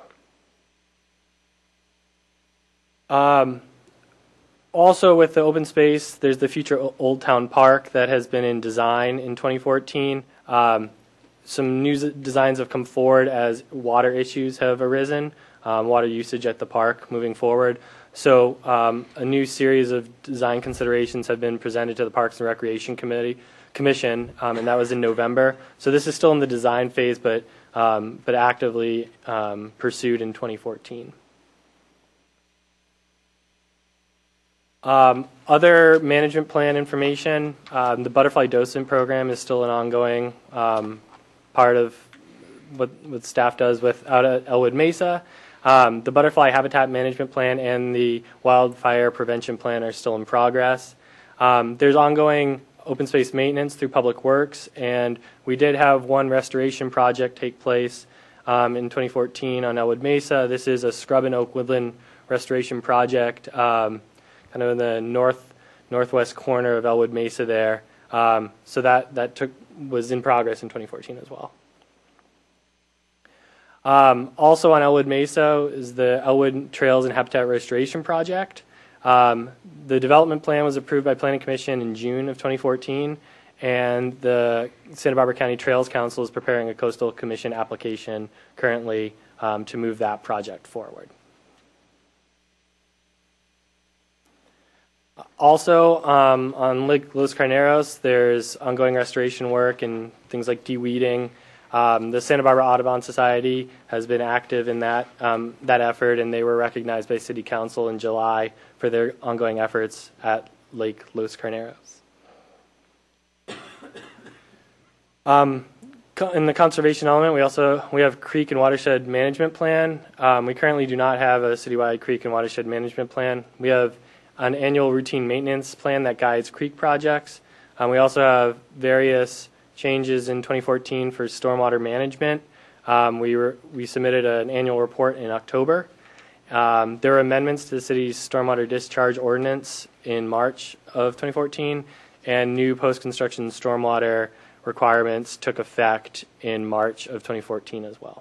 Um, Also, with the open space, there's the future Old Town Park that has been in design in twenty fourteen. Um, some new designs have come forward as water issues have arisen, um, water usage at the park moving forward. So um, a new series of design considerations have been presented to the Parks and Recreation Committee Commission, um, and that was in November. So this is still in the design phase, but um, but actively um, pursued in twenty fourteen. Um, other management plan information, um, the Butterfly Docent Program is still an ongoing um, part of what, what staff does with out at Elwood Mesa. Um, the Butterfly Habitat Management Plan and the Wildfire Prevention Plan are still in progress. Um, there's ongoing open space maintenance through Public Works, and we did have one restoration project take place um, in twenty fourteen on Elwood Mesa. This is a scrub and oak woodland restoration project, um, kind of in the north northwest corner of Elwood Mesa there. Um, so that that took was in progress in twenty fourteen as well. Um, also on Elwood Mesa is the Elwood Trails and Habitat Restoration Project. Um, the development plan was approved by Planning Commission in June of twenty fourteen, and the Santa Barbara County Trails Council is preparing a Coastal Commission application currently um, to move that project forward. Also, um, on Lake Los Carneros, there's ongoing restoration work and things like de-weeding. Um, the Santa Barbara Audubon Society has been active in that um, that effort, and they were recognized by City Council in July for their ongoing efforts at Lake Los Carneros. Um, in the conservation element, we also we have creek and watershed management plan. Um, we currently do not have a citywide creek and watershed management plan. We have an annual routine maintenance plan that guides creek projects. Um, we also have various changes in twenty fourteen for stormwater management. Um, we were, we submitted an annual report in October. Um, there were amendments to the city's stormwater discharge ordinance in March of twenty fourteen, and new post-construction stormwater requirements took effect in March of twenty fourteen as well.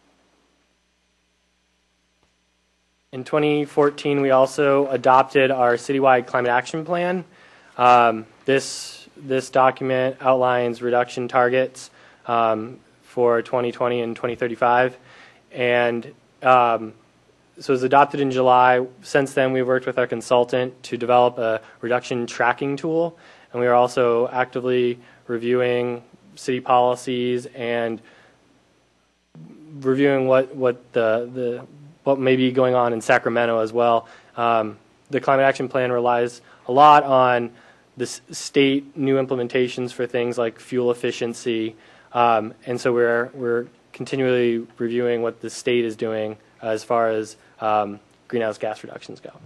In twenty fourteen, we also adopted our citywide climate action plan. Um, this This document outlines reduction targets um, for twenty twenty and twenty thirty-five, and um, so it was adopted in July. Since then, we've worked with our consultant to develop a reduction tracking tool, and we are also actively reviewing city policies and reviewing what what the the what may be going on in Sacramento as well. Um, the climate action plan relies a lot on the state new implementations for things like fuel efficiency, um, and so we're we're continually reviewing what the state is doing as far as um, greenhouse gas reductions go.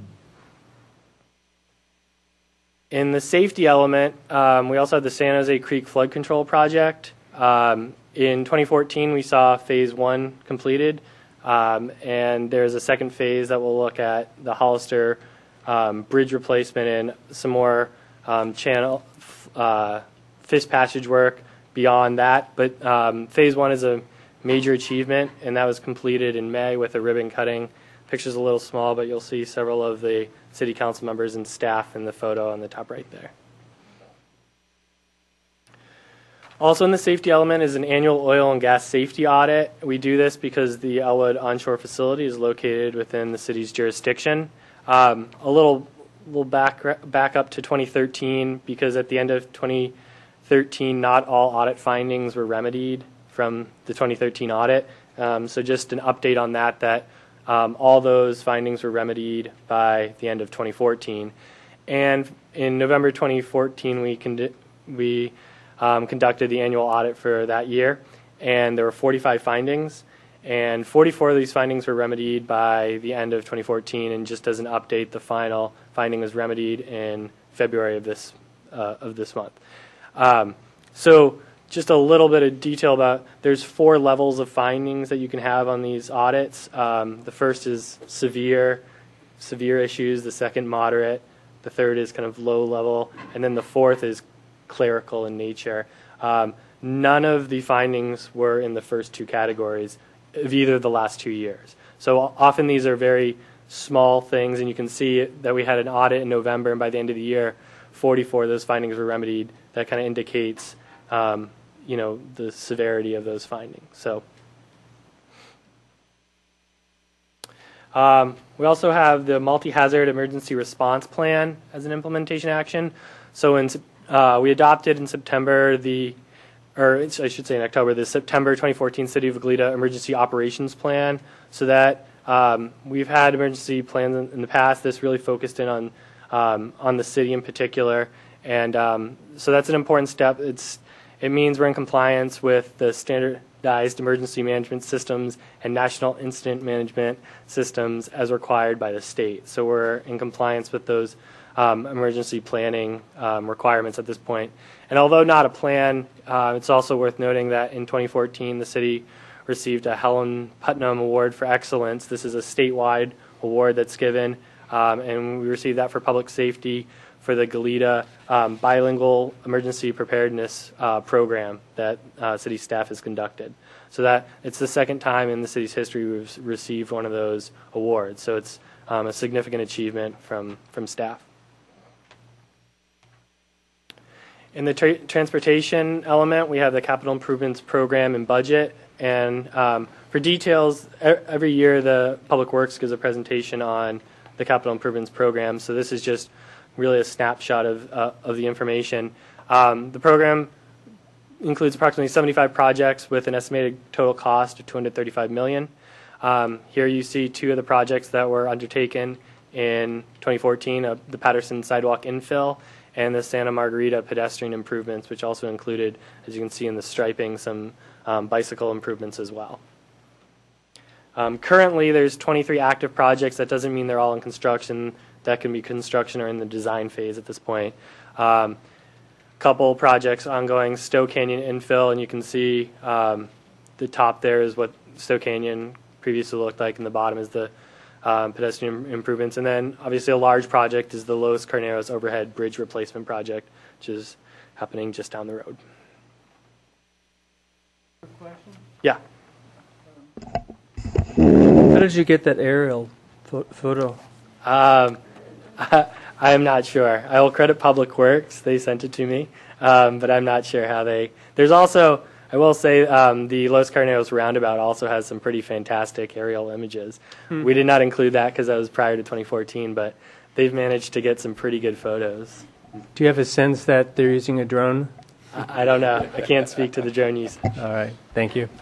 In the safety element, um, we also have the San Jose Creek Flood Control Project. Um, in twenty fourteen, we saw phase one completed, um, and there's a second phase that will look at the Hollister um, bridge replacement and some more Um, channel uh, fish passage work beyond that, but um, phase one is a major achievement, and that was completed in May with a ribbon cutting. Picture's a little small, but you'll see several of the city council members and staff in the photo on the top right there. Also in the safety element is an annual oil and gas safety audit. We do this because the Elwood onshore facility is located within the city's jurisdiction. Um, a little We'll back back up to twenty thirteen, because at the end of twenty thirteen, not all audit findings were remedied from the twenty thirteen audit. Um, so just an update on that, that um, all those findings were remedied by the end of twenty fourteen. And in November twenty fourteen, we, con- we um, conducted the annual audit for that year, and there were forty-five findings. And forty-four of these findings were remedied by the end of twenty fourteen, and just as an update, the final finding was remedied in February of this uh, of this month. Um, so just a little bit of detail about, there's four levels of findings that you can have on these audits. Um, the first is severe, severe issues, the second moderate, the third is kind of low level, and then the fourth is clerical in nature. Um, none of the findings were in the first two categories of either of the last two years. So often these are very small things, and you can see that we had an audit in November, and by the end of the year, forty-four of those findings were remedied. That kind of indicates, um, you know, the severity of those findings. So um, we also have the multi-hazard emergency response plan as an implementation action. So in uh, we adopted in September the, or it's- I should say in October, the September twenty fourteen City of Goleta Emergency Operations Plan, so that um, we've had emergency plans in, in the past. This really focused in on um, on the city in particular, and um, so that's an important step. It's it means we're in compliance with the standardized emergency management systems and national incident management systems as required by the state. So we're in compliance with those um, emergency planning um, requirements at this point. And although not a plan, uh, it's also worth noting that in twenty fourteen, the city received a Helen Putnam Award for Excellence. This is a statewide award that's given, um, and we received that for public safety for the Goleta um, bilingual emergency preparedness uh, program that uh, city staff has conducted. So that it's the second time in the city's history we've received one of those awards. So it's um, a significant achievement from, from staff. In the tra transportation element, we have the capital improvements program and budget. And um, for details, e every year the Public Works gives a presentation on the capital improvements program. So this is just really a snapshot of, uh, of the information. Um, the program includes approximately seventy-five projects with an estimated total cost of two hundred thirty-five million dollars. Um, here you see two of the projects that were undertaken in twenty fourteen, uh, the Patterson Sidewalk infill and the Santa Margarita pedestrian improvements, which also included, as you can see in the striping, some um, bicycle improvements as well. Um, currently, there's twenty-three active projects. That doesn't mean they're all in construction. That can be construction or in the design phase at this point. Um, couple projects ongoing, Stowe Canyon infill, and you can see um, the top there is what Stowe Canyon previously looked like, and the bottom is the um, pedestrian improvements. And then obviously a large project is the Los Carneros overhead bridge replacement project, which is happening just down the road. Yeah. How did you get that aerial pho photo? Um, I, I'm not sure. I will credit Public Works. They sent it to me, um, but I'm not sure how they. There's also, I will say, um, the Los Carneros roundabout also has some pretty fantastic aerial images. Hmm. We did not include that because that was prior to twenty fourteen, but they've managed to get some pretty good photos. Do you have a sense that they're using a drone? I, I don't know. I can't speak to the drone use. All right. Thank you.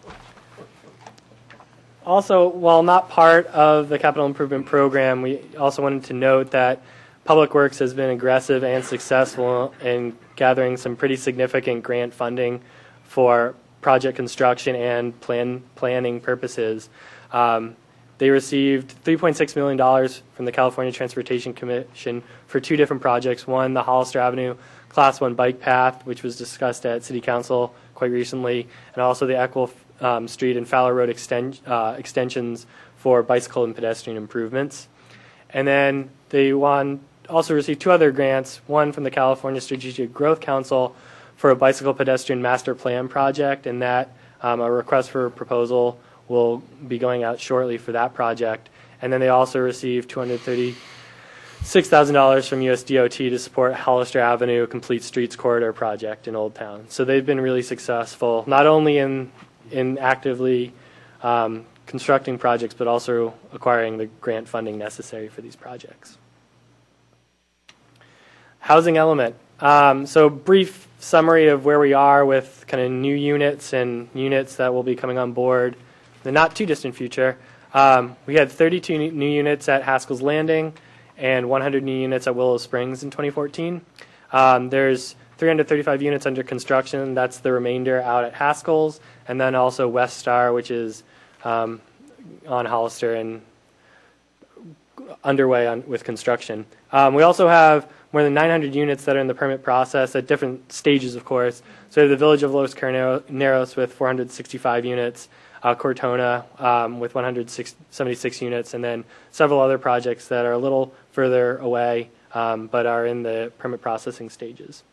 Also, while not part of the capital improvement program, we also wanted to note that Public Works has been aggressive and successful in gathering some pretty significant grant funding for project construction and plan planning purposes. Um, they received three point six million dollars from the California Transportation Commission for two different projects. One, the Hollister Avenue Class one bike path, which was discussed at City Council quite recently, and also the Eckwell Um, Street and Fowler Road extend, uh, extensions for bicycle and pedestrian improvements. And then they won, also received two other grants, one from the California Strategic Growth Council for a bicycle pedestrian master plan project, and that um, a request for a proposal will be going out shortly for that project. And then they also received two hundred thirty-six thousand dollars from U S D O T to support Hollister Avenue Complete Streets Corridor project in Old Town. So they've been really successful, not only in in actively um, constructing projects, but also acquiring the grant funding necessary for these projects. Housing element. Um, so brief summary of where we are with kind of new units and units that will be coming on board in the not too distant future. Um, we had thirty-two new units at Haskell's Landing and one hundred new units at Willow Springs in twenty fourteen. Um, there's three hundred thirty-five units under construction. That's the remainder out at Haskell's. And then also West Star, which is um, on Hollister and underway on, with construction. Um, we also have more than nine hundred units that are in the permit process at different stages, of course. So we have the Village of Los Carneros with four hundred sixty-five units, uh, Cortona um, with one hundred seventy-six units, and then several other projects that are a little further away um, but are in the permit processing stages.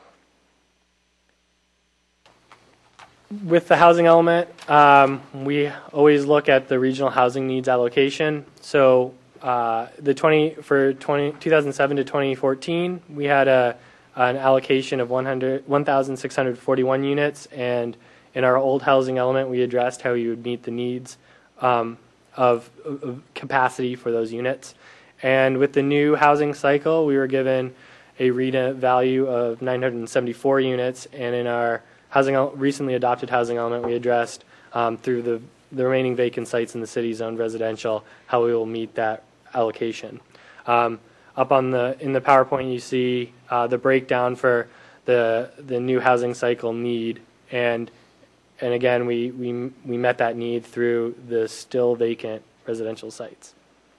With the housing element, um, we always look at the regional housing needs allocation. So uh, the twenty for twenty, two thousand seven to twenty fourteen, we had a an allocation of one thousand six hundred forty-one units, and in our old housing element, we addressed how you would meet the needs um, of, of capacity for those units. And with the new housing cycle, we were given a RETA value of nine hundred seventy-four units, and in our housing el- recently adopted housing element, we addressed um, through the, the remaining vacant sites in the city zoned residential how we will meet that allocation. Um, up on the in the PowerPoint, you see uh, the breakdown for the the new housing cycle need, and and again, we we we met that need through the still vacant residential sites.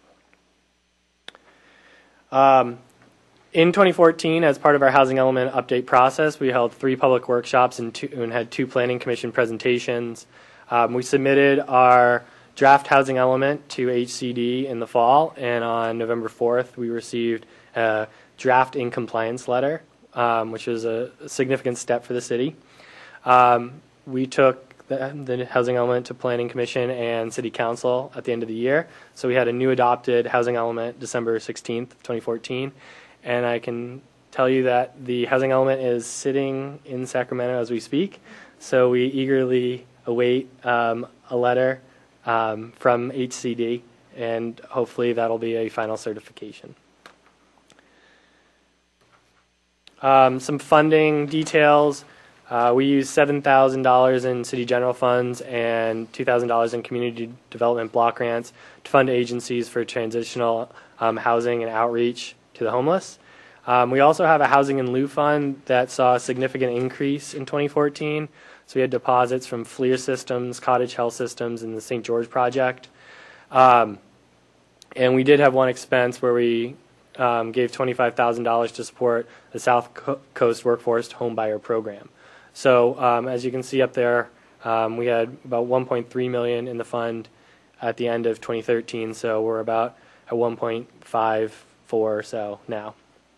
Um, in twenty fourteen, as part of our housing element update process, we held three public workshops and, two, and had two planning commission presentations. Um, we submitted our draft housing element to H C D in the fall, and on November fourth, we received a draft in compliance letter, um, which was a significant step for the city. Um, we took the, the housing element to Planning Commission and City Council at the end of the year. So we had a new adopted housing element December sixteenth, twenty fourteen. And I can tell you that the housing element is sitting in Sacramento as we speak. So we eagerly await um, a letter um, from H C D, and hopefully that'll be a final certification. Um, some funding details. Uh, we use seven thousand dollars in city general funds and two thousand dollars in community development block grants to fund agencies for transitional um, housing and outreach to the homeless. Um, we also have a housing in lieu fund that saw a significant increase in twenty fourteen. So we had deposits from FLIR Systems, Cottage Health Systems, and the Saint George Project. Um, and we did have one expense where we um, gave twenty-five thousand dollars to support the South Coast Workforce Homebuyer Program. So um, as you can see up there, um, we had about one point three million dollars in the fund at the end of twenty thirteen. So we're about at one point five four or so now.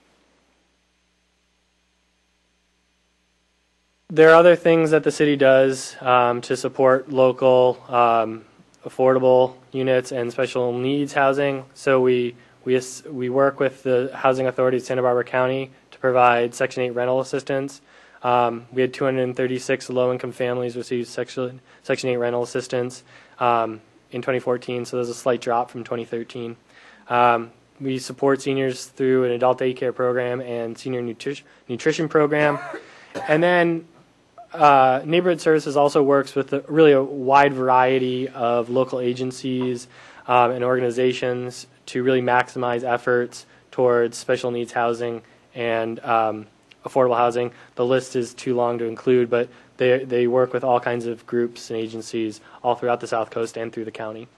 There are other things that the city does um, to support local um, affordable units and special needs housing. So we we we work with the Housing Authority of Santa Barbara County to provide Section eight rental assistance. Um, we had two hundred thirty-six low-income families receive Section Section eight rental assistance um, in twenty fourteen, so there's a slight drop from twenty thirteen. Um, we support seniors through an adult daycare program and senior nutri- nutrition program. And then uh, Neighborhood Services also works with a, really a wide variety of local agencies um, and organizations to really maximize efforts towards special needs housing and um, affordable housing. The list is too long to include, but they they work with all kinds of groups and agencies all throughout the South Coast and through the county.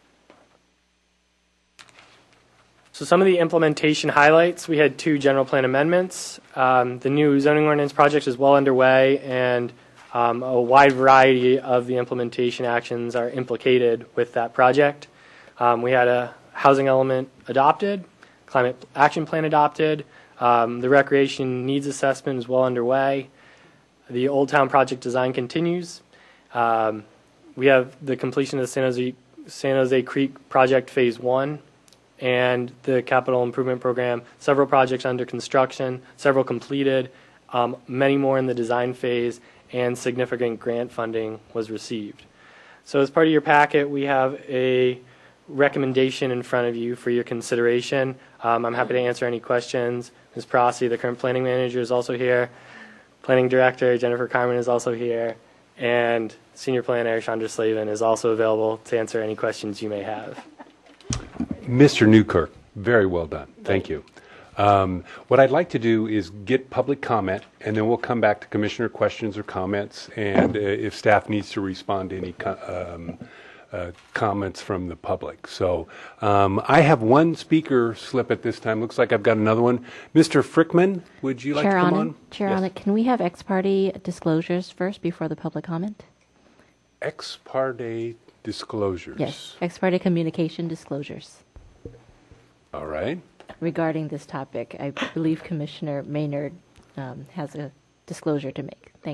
So some of the implementation highlights, we had two general plan amendments. Um, the new zoning ordinance project is well underway, and um, a wide variety of the implementation actions are implicated with that project. Um, we had a housing element adopted, climate action plan adopted. Um, the recreation needs assessment is well underway. The Old Town project design continues. Um, we have the completion of the San Jose, San Jose Creek project phase one and the capital improvement program. Several projects under construction, several completed, um, many more in the design phase, and significant grant funding was received. So as part of your packet, we have a recommendation in front of you for your consideration. Um, I'm happy to answer any questions. Miz Prossi, the current planning manager, is also here. Planning director Jennifer Carmen is also here. And senior planner Chandra Slavin is also available to answer any questions you may have. Mister Newkirk, very well done. Thank you. Um, what I'd like to do is get public comment, and then we'll come back to commissioner questions or comments, and uh, if staff needs to respond to any co- um, uh, comments from the public. So um, I have one speaker slip at this time. Looks like I've got another one. Mister Frickman, would you like Chair to come Onen, on? Chair Yes. Onen, can we have ex parte disclosures first before the public comment? Ex parte disclosures. Yes, ex parte communication disclosures. All right. Regarding this topic, I believe Commissioner Maynard um, has a disclosure to make. Thank you.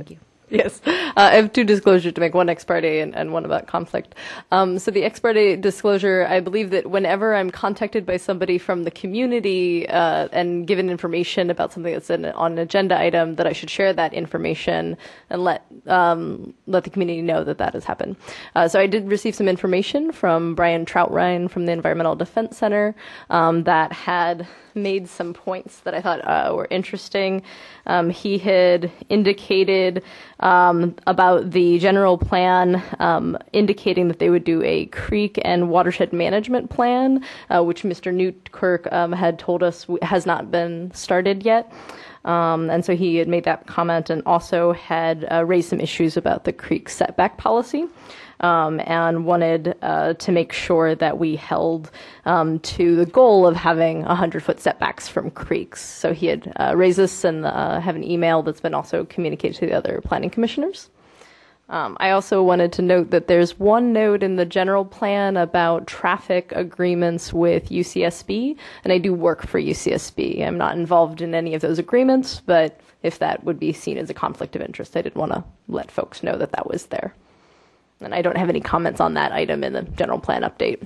Yes, uh, I have two disclosures to make, one ex parte and, and one about conflict. Um, so the ex parte disclosure, I believe that whenever I'm contacted by somebody from the community uh, and given information about something that's an, on an agenda item, that I should share that information and let um, let the community know that that has happened. Uh, so I did receive some information from Brian Troutrein from the Environmental Defense Center um, that had made some points that I thought uh, were interesting. Um, he had indicated um, about the general plan, um, indicating that they would do a creek and watershed management plan, uh, which Mister Newkirk um, had told us w- has not been started yet. Um, and so he had made that comment and also had uh, raised some issues about the creek setback policy. Um, and wanted uh, to make sure that we held um, to the goal of having one hundred foot setbacks from creeks. So he had uh, raised this and uh, have an email that's been also communicated to the other planning commissioners. Um, I also wanted to note that there's one note in the general plan about traffic agreements with U C S B, and I do work for U C S B. I'm not involved in any of those agreements, but if that would be seen as a conflict of interest, I did want to let folks know that that was there. And I don't have any comments on that item in the general plan update.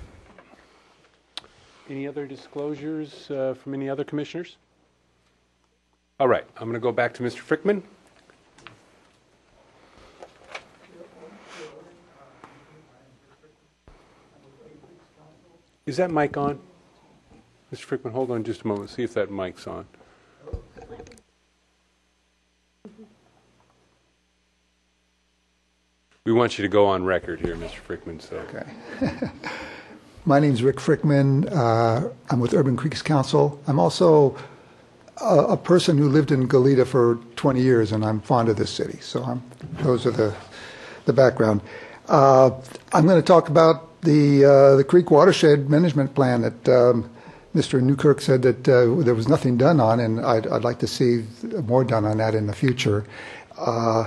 Any other disclosures uh, from any other commissioners? All right, I'm going to go back to Mister Frickman. Is that mic on? Mister Frickman, hold on just a moment. See if that mic's on. We want you to go on record here, Mister Frickman. So. Okay. My name is Rick Frickman. Uh, I'm with Urban Creeks Council. I'm also a, a person who lived in Goleta for twenty years, and I'm fond of this city. So I'm, those are the the background. Uh, I'm going to talk about the uh, the Creek Watershed Management Plan that um, Mister Newkirk said that uh, there was nothing done on, and I'd, I'd like to see more done on that in the future. Uh,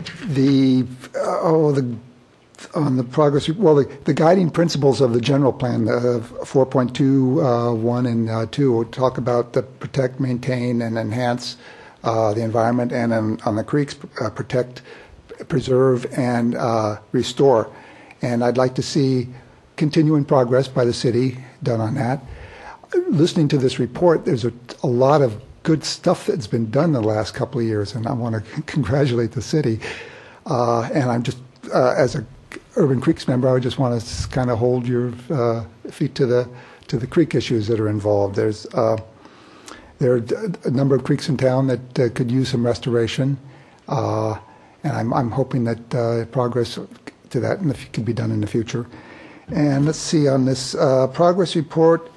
the uh, oh the on the progress well the, the guiding principles of the general plan uh, four point two uh, one and uh, two will talk about the protect, maintain, and enhance uh, the environment, and um, on the creeks uh, protect, preserve, and uh, restore. And I'd like to see continuing progress by the city done on that. Listening to this report, there's a, a lot of good stuff that's been done in the last couple of years, and I want to congratulate the city. Uh, and I'm just, uh, as a Urban Creeks member, I just want to kind of hold your uh, feet to the to the creek issues that are involved. There's uh, there are a number of creeks in town that uh, could use some restoration, uh, and I'm I'm hoping that uh, progress to that can be done in the future. And let's see, on this uh, progress report,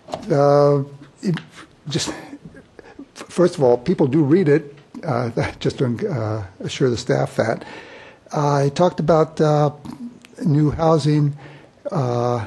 uh, it just. First of all, people do read it, uh, just to uh, assure the staff that. Uh, I talked about uh, new housing. Uh,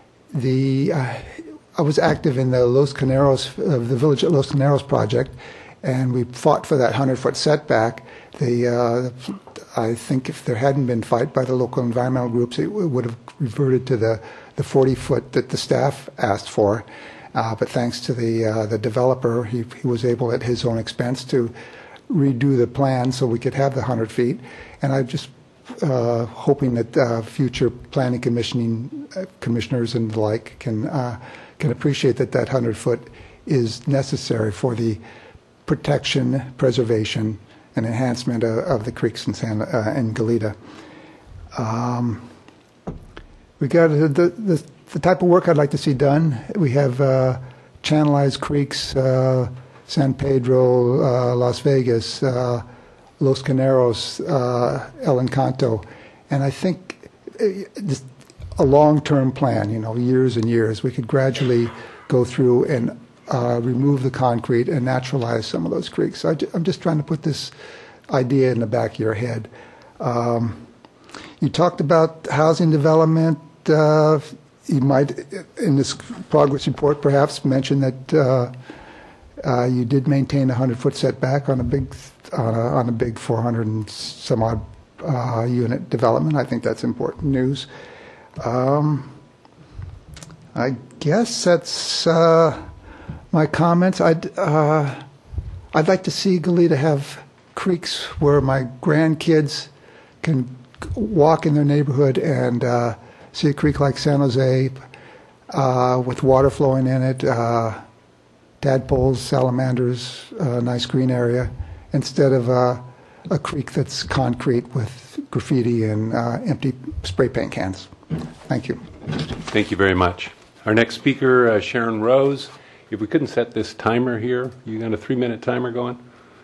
the uh, I was active in the Los Caneros, uh, the Village at Los Caneros project, and we fought for that one hundred foot setback. The uh, I think if there hadn't been fight by the local environmental groups, it would have reverted to the, the forty foot that the staff asked for. Uh, but thanks to the uh, the developer, he, he was able at his own expense to redo the plan so we could have the one hundred feet. And I'm just uh, hoping that uh, future planning commissioning uh, commissioners and the like can uh, can appreciate that that one hundred foot is necessary for the protection, preservation, and enhancement of, of the creeks in San uh, in Goleta. Um, we got the, the the type of work I'd like to see done. We have uh, channelized creeks, uh, San Pedro, uh, Las Vegas, uh, Los Caneros, uh, El Encanto, and I think this, a long-term plan, you know, years and years. We could gradually go through and uh, remove the concrete and naturalize some of those creeks. So I, I'm just trying to put this idea in the back of your head. Um, you talked about housing development. Uh, You might, in this progress report, perhaps mention that uh, uh, you did maintain a one hundred foot setback on a big, on a, on a big four hundred and some odd uh, unit development. I think that's important news. Um, I guess that's uh, my comments. I'd uh, I'd like to see Goleta have creeks where my grandkids can walk in their neighborhood and uh, see a creek like San Jose uh, with water flowing in it, uh, tadpoles, salamanders, uh, nice green area, instead of uh, a creek that's concrete with graffiti and uh, empty spray paint cans. Thank you. Thank you very much. Our next speaker, uh, Sharon Rose. If we couldn't set this timer here, you got a three-minute timer going?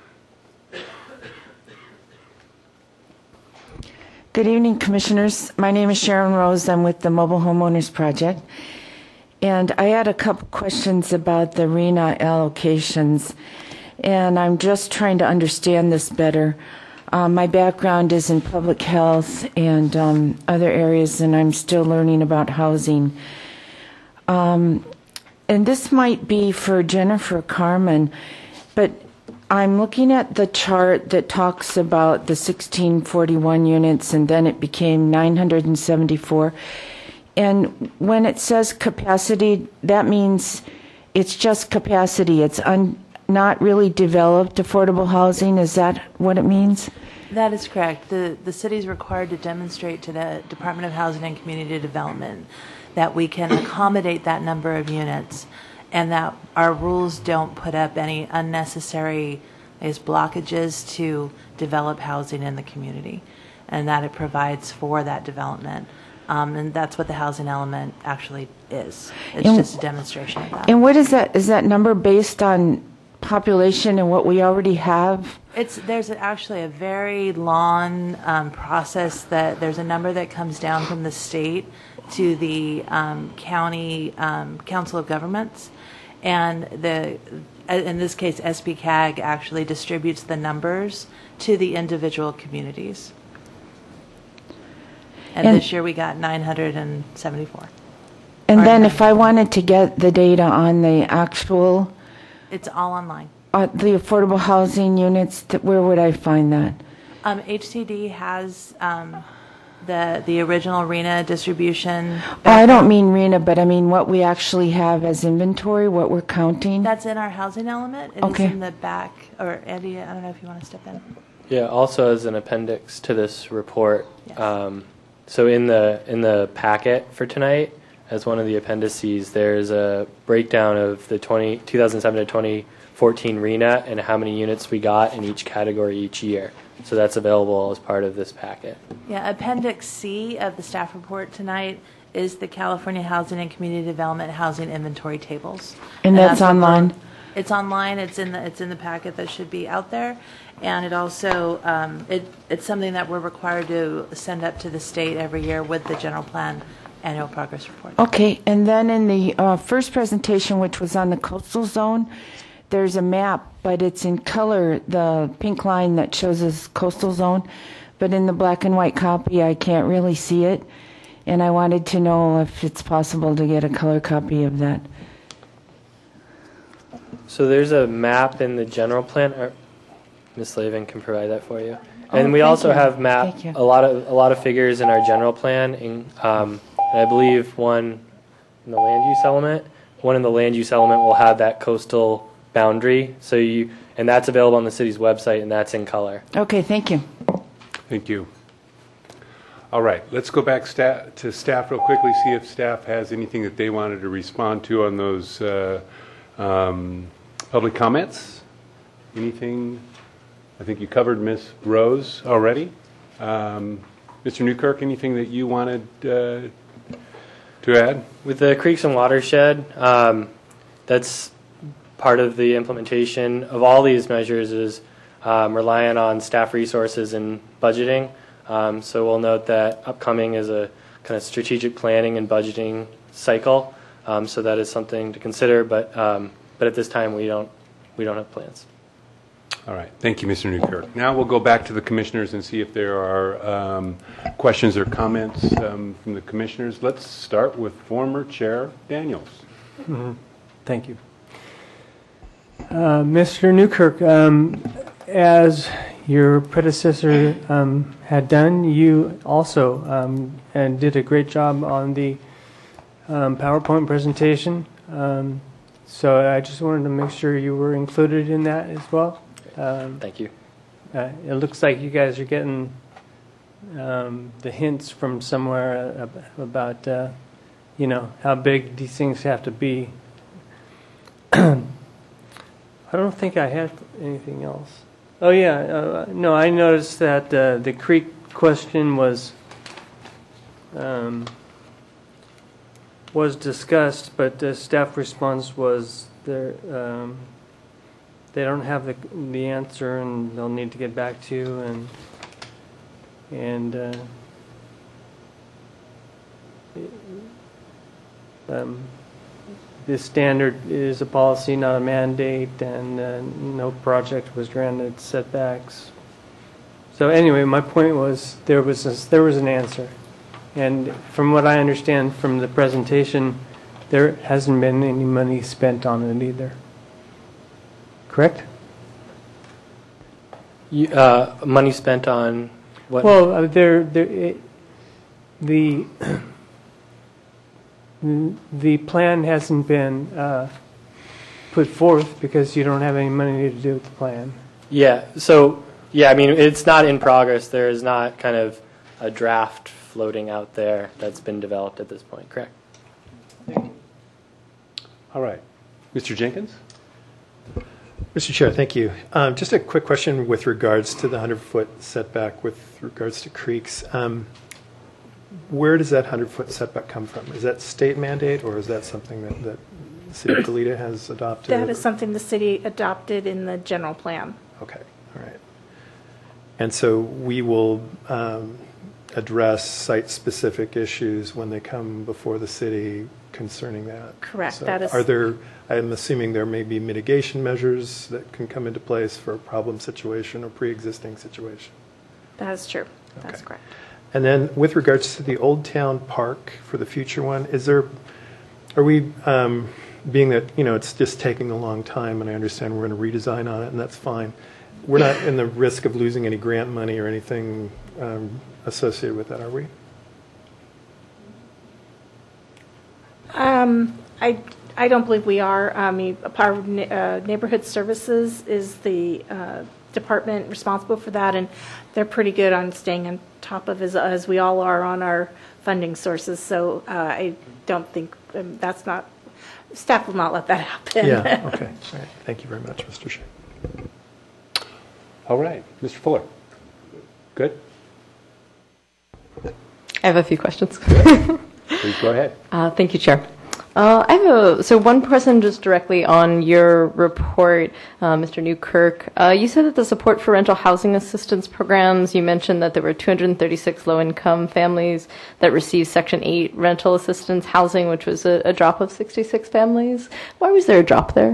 Good evening, Commissioners. My name is Sharon Rose. I'm with the Mobile Homeowners Project. And I had a couple questions about the R E N A allocations. And I'm just trying to understand this better. Um, my background is in public health and um, other areas, and I'm still learning about housing. Um, and this might be for Jennifer Carmen, but I'm looking at the chart that talks about the sixteen forty-one units, and then it became nine hundred seventy-four. And when it says capacity, that means it's just capacity. It's un, not really developed affordable housing. Is that what it means? That is correct. The, the city is required to demonstrate to the Department of Housing and Community Development that we can accommodate that number of units, and that our rules don't put up any unnecessary I guess, blockages to develop housing in the community, and that it provides for that development. Um, and that's what the housing element actually is. It's and, just a demonstration of that. And what is that? Is that number based on population and what we already have? It's there's actually a very long um, process that there's a number that comes down from the state to the um, county um, council of governments, and the in this case S B C A G actually distributes the numbers to the individual communities. And, and this year we got nine hundred seventy-four. And then if I wanted to get the data on the actual, it's all online. Uh, the affordable housing units, th- where would I find that? Um, H C D has um, the the original R E N A distribution. Oh, I don't mean R E N A, but I mean what we actually have as inventory, what we're counting. That's in our housing element. It okay. is in the back. Or Andy, I don't know if you want to step in. Yeah. Also, as an appendix to this report, yes. um, so in the in the packet for tonight, as one of the appendices, there's a breakdown of the twenty, two thousand seven to twenty fourteen R E N A and how many units we got in each category each year. So that's available as part of this packet. Yeah, Appendix C of the staff report tonight is the California Housing and Community Development Housing Inventory Tables. And, and that's, that's online? It's online. It's in the it's in the packet that should be out there. And it also um, it it's something that we're required to send up to the state every year with the general plan annual progress report. Okay, and then in the uh, first presentation, which was on the coastal zone, there's a map, but it's in color, the pink line that shows us coastal zone. But in the black and white copy, I can't really see it. And I wanted to know if it's possible to get a color copy of that. So there's a map in the general plan. Or Miz Slavin can provide that for you. And oh, we also you. have map a lot of a lot of figures in our general plan. In, um, and I believe one in the land use element. One in the land use element will have that coastal boundary, so you and that's available on the city's website, and that's in color. Okay, thank you. Thank you. All right, let's go back sta- to staff real quickly, see if staff has anything that they wanted to respond to on those uh, um, public comments. Anything? I think you covered Miz Rose already. Um, Mister Newkirk, anything that you wanted uh, to add? With the creeks and watershed, um, that's part of the implementation of all these measures is um, relying on staff resources and budgeting. Um, so we'll note that upcoming is a kind of strategic planning and budgeting cycle. Um, so that is something to consider, but um, but at this time we don't we don't have plans. All right, thank you, Mister Newkirk. Now we'll go back to the commissioners and see if there are um, questions or comments um, from the commissioners. Let's start with former Chair Daniels. Mm-hmm. Thank you. Uh, Mister Newkirk, um, as your predecessor um, had done, you also um, and did a great job on the um, PowerPoint presentation. Um, so I just wanted to make sure you were included in that as well. Um, Thank you. uh, it looks like you guys are getting um, the hints from somewhere ab- about, uh, you know, how big these things have to be. I don't think I had anything else. Oh, yeah. Uh, no, I noticed that uh, the creek question was um, was discussed, but the staff response was there. Um, they don't have the the answer, and they'll need to get back to you. And and uh, um, this standard is a policy, not a mandate, and uh, no project was granted setbacks. So anyway, my point was there was a, there was an answer, and from what I understand from the presentation, there hasn't been any money spent on it either. Correct? You, uh, money spent on what? Well, uh, there, there, it, the the plan hasn't been uh, put forth because you don't have any money to do with the plan. Yeah. So yeah, I mean, it's not in progress. There is not kind of a draft floating out there that's been developed at this point. Correct. All right, Mister Jenkins. Mister Chair, thank you. Um, just a quick question with regards to the hundred-foot setback with regards to creeks. Um, where does that hundred-foot setback come from? Is that state mandate, or is that something that, that the city of Goleta has adopted? That is something the city adopted in the general plan. Okay, all right. And so we will um, address site-specific issues when they come before the city concerning that. Correct. So that is. Are there? I'm assuming there may be mitigation measures that can come into place for a problem situation or pre-existing situation. That is true. Okay. That's correct. And then with regards to the Old Town Park for the future one, is there, are we, um, being that, you know, it's just taking a long time, and I understand we're going to redesign on it, and that's fine. We're not in the risk of losing any grant money or anything um, associated with that, are we? Um, I, I don't believe we are. I mean, a part of uh, Neighborhood Services is the uh, department responsible for that, and they're pretty good on staying on top of, as, as we all are, on our funding sources. So uh, I don't think um, that's not, staff will not let that happen. Yeah, okay. All right. Thank you very much, Mister Shea. All right, Mister Fuller. Good? I have a few questions. Please go ahead. Uh, thank you, Chair. Uh, I have a, so one question just directly on your report, uh, Mister Newkirk. Uh, you said that the support for rental housing assistance programs, you mentioned that there were two hundred thirty-six low-income families that received Section eight rental assistance housing, which was a, a drop of sixty-six families. Why was there a drop there?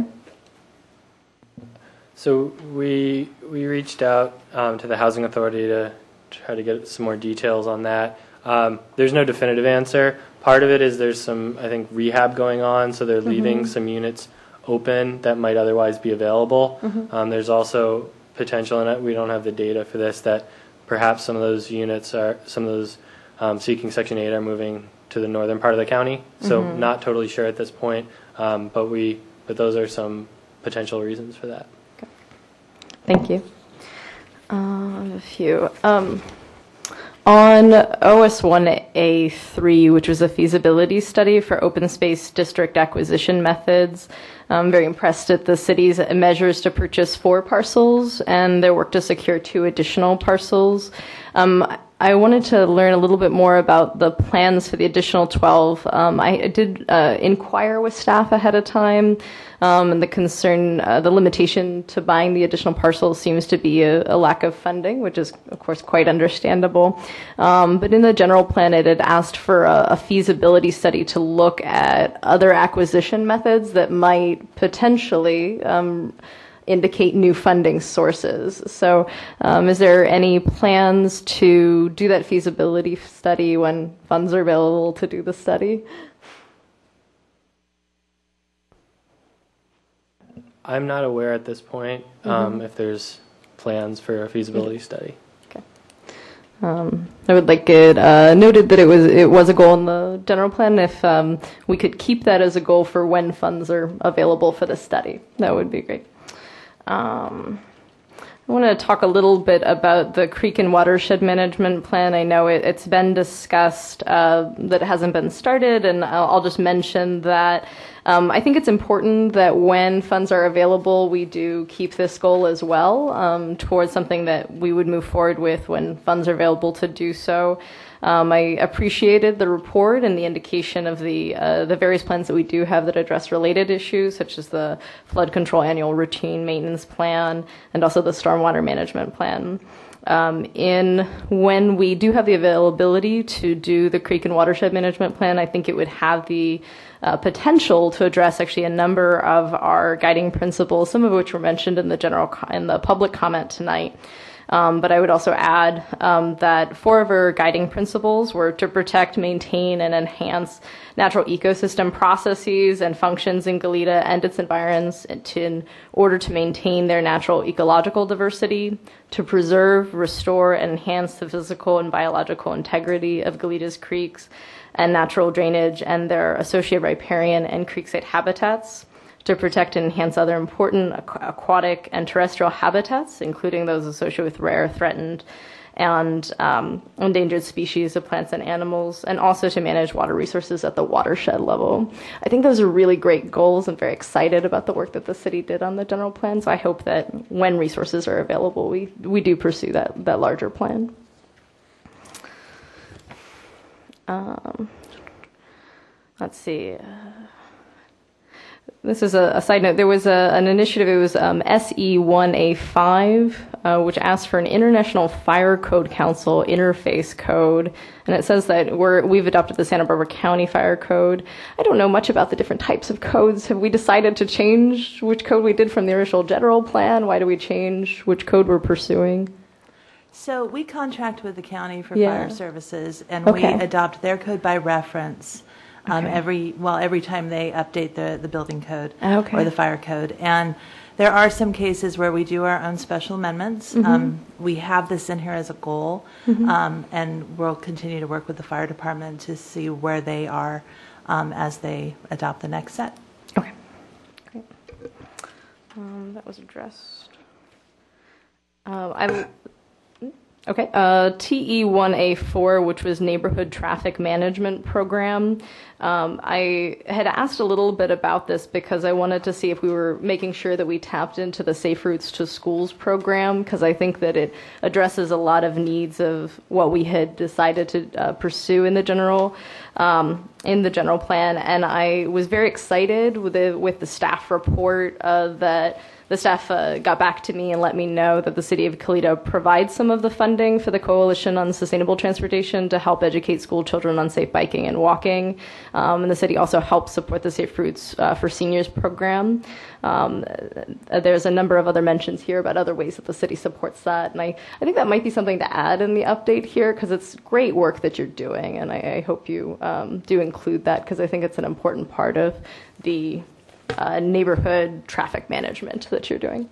So we we reached out um, to the Housing Authority to try to get some more details on that. Um, there's no definitive answer. Part of it is there's some, I think, rehab going on, so they're leaving mm-hmm. some units open that might otherwise be available. Mm-hmm. Um, there's also potential, and we don't have the data for this, that perhaps some of those units are, some of those um, seeking Section eight are moving to the northern part of the county. So mm-hmm. not totally sure at this point, um, but we, but those are some potential reasons for that. Okay. Thank you. Uh, I have a few. Um, On O S one A three, which was a feasibility study for open space district acquisition methods, I'm very impressed at the city's measures to purchase four parcels and their work to secure two additional parcels. Um, I wanted to learn a little bit more about the plans for the additional twelve. Um, I did uh, inquire with staff ahead of time, um, and the concern, uh, the limitation to buying the additional parcels seems to be a, a lack of funding, which is, of course, quite understandable. Um, but in the general plan, it had asked for a, a feasibility study to look at other acquisition methods that might potentially um, indicate new funding sources. So um, is there any plans to do that feasibility study when funds are available to do the study? I'm not aware at this point um, mm-hmm. if there's plans for a feasibility study. Okay. Um, I would like it uh, noted that it was it was a goal in the general plan. If um, we could keep that as a goal for when funds are available for the study, that would be great. Um, I want to talk a little bit about the creek and watershed management plan. I know it, it's been discussed uh, that it hasn't been started, and I'll, I'll just mention that um, I think it's important that when funds are available, we do keep this goal as well um, towards something that we would move forward with when funds are available to do so. Um, I appreciated the report and the indication of the uh, the various plans that we do have that address related issues, such as the flood control annual routine maintenance plan and also the stormwater management plan. Um, in when we do have the availability to do the creek and watershed management plan, I think it would have the uh, potential to address actually a number of our guiding principles, some of which were mentioned in the general co- in the public comment tonight. Um, but I would also add um, that four of our guiding principles were to protect, maintain, and enhance natural ecosystem processes and functions in Goleta and its environs to, in order to maintain their natural ecological diversity, to preserve, restore, and enhance the physical and biological integrity of Goleta's creeks and natural drainage and their associated riparian and creekside habitats, to protect and enhance other important aqu- aquatic and terrestrial habitats, including those associated with rare, threatened, and um, endangered species of plants and animals, and also to manage water resources at the watershed level. I think those are really great goals. I'm very excited about the work that the city did on the general plan, so I hope that when resources are available, we, we do pursue that, that larger plan. Um, let's see. Uh, This is a, a side note. There was a, an initiative, it was um, S E one A five, uh, which asked for an International Fire Code Council interface code. And it says that we're, we've adopted the Santa Barbara County Fire Code. I don't know much about the different types of codes. Have we decided to change which code we did from the original general plan? Why do we change which code we're pursuing? So we contract with the county for Yeah. fire services, and Okay. we adopt their code by reference. Um, Okay. every well every time they update the, the building code Okay. or the fire code. And there are some cases where we do our own special amendments. Mhm. Um, we have this in here as a goal, Mhm. um, and we'll continue to work with the fire department to see where they are um, as they adopt the next set. Okay. Great. Um, that was addressed. Uh, I Okay, uh, T E one A four, which was Neighborhood Traffic Management Program. Um, I had asked a little bit about this because I wanted to see if we were making sure that we tapped into the Safe Routes to Schools program, because I think that it addresses a lot of needs of what we had decided to uh, pursue in the general um, in the general plan. And I was very excited with the, with the staff report uh, that the staff uh, got back to me and let me know that the city of Goleta provides some of the funding for the Coalition on Sustainable Transportation to help educate school children on safe biking and walking. Um, and the city also helps support the Safe Routes uh, for Seniors program. Um, uh, there's a number of other mentions here about other ways that the city supports that. And I, I think that might be something to add in the update here, because it's great work that you're doing. And I, I hope you um, do include that, because I think it's an important part of the Uh, neighborhood traffic management that you're doing.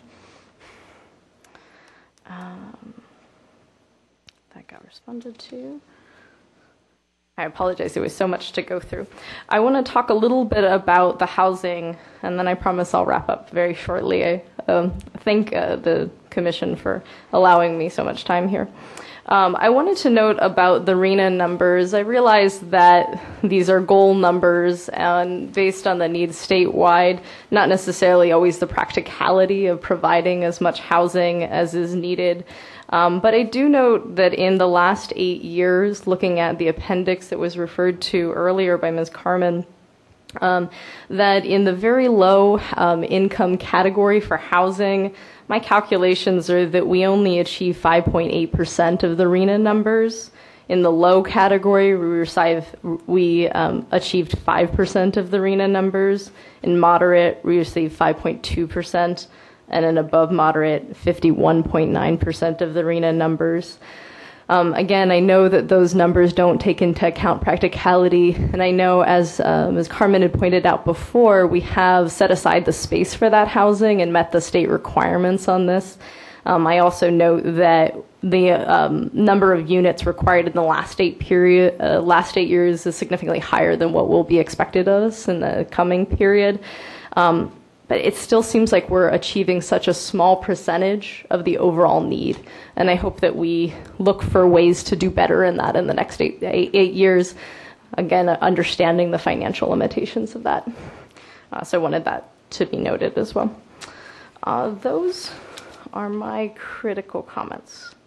Um, that got responded to. I apologize, there was so much to go through. I want to talk a little bit about the housing, and then I promise I'll wrap up very shortly. I um, thank uh, the Commission for allowing me so much time here. Um, I wanted to note about the R E N A numbers. I realize that these are goal numbers and based on the needs statewide, not necessarily always the practicality of providing as much housing as is needed. Um, but I do note that in the last eight years, looking at the appendix that was referred to earlier by Miz Carmen, um, that in the very low um, income category for housing, my calculations are that we only achieve five point eight percent of the R E N A numbers. In the low category, we, receive, we um, achieved five percent of the R E N A numbers. In moderate, we received five point two percent. And in above moderate, fifty-one point nine percent of the R E N A numbers. Um, again, I know that those numbers don't take into account practicality, and I know, as um, as Carmen had pointed out before, we have set aside the space for that housing and met the state requirements on this. Um, I also note that the um, number of units required in the last eight period, uh, last eight years is significantly higher than what will be expected of us in the coming period. Um, but it still seems like we're achieving such a small percentage of the overall need. And I hope that we look for ways to do better in that in the next eight, eight, eight years. Again, understanding the financial limitations of that. Uh, so I wanted that to be noted as well. Uh, those are my critical comments.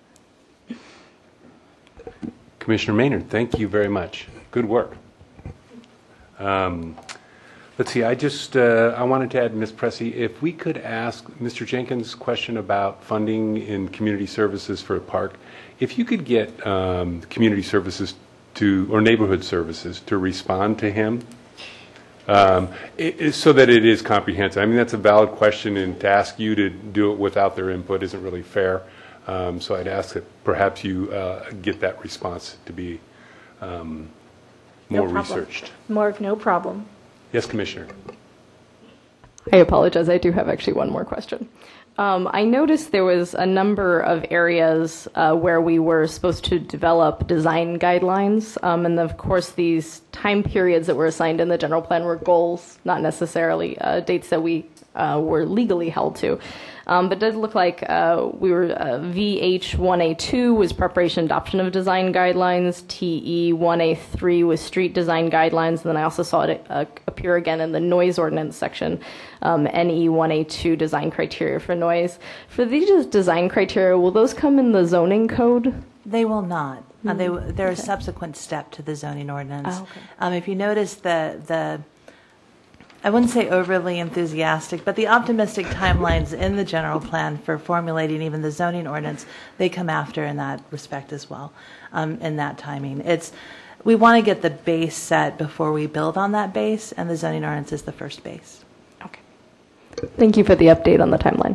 Commissioner Maynard, thank you very much. Good work. Um, let's see, I just, uh, I wanted to add, Miz Pressey, if we could ask Mister Jenkins' question about funding in community services for a park, if you could get um, community services to, or neighborhood services to respond to him, um, it, it, so that it is comprehensive. I mean, that's a valid question, and to ask you to do it without their input isn't really fair. Um, so I'd ask that perhaps you uh, get that response to be um, more No problem. researched. More, no problem. Yes, Commissioner. I apologize. I do have actually one more question. Um, I noticed there was a number of areas uh, where we were supposed to develop design guidelines, um, and of course these time periods that were assigned in the general plan were goals, not necessarily uh, dates that we uh, were legally held to. Um, but it did look like uh, we were uh, V H one A two was preparation adoption of design guidelines, T E one A three was street design guidelines, and then I also saw it uh, appear again in the noise ordinance section, um, N E one A two design criteria for noise. For these design criteria, will those come in the zoning code? They will not. Uh, they, Mm, they're okay. a subsequent step to the zoning ordinance. Oh, okay. Um, if you notice the, the, I wouldn't say overly enthusiastic, but the optimistic timelines in the general plan for formulating even the zoning ordinance, they come after in that respect as well, um, in that timing. It's, we want to get the base set before we build on that base, and the zoning ordinance is the first base. Okay. Thank you for the update on the timeline.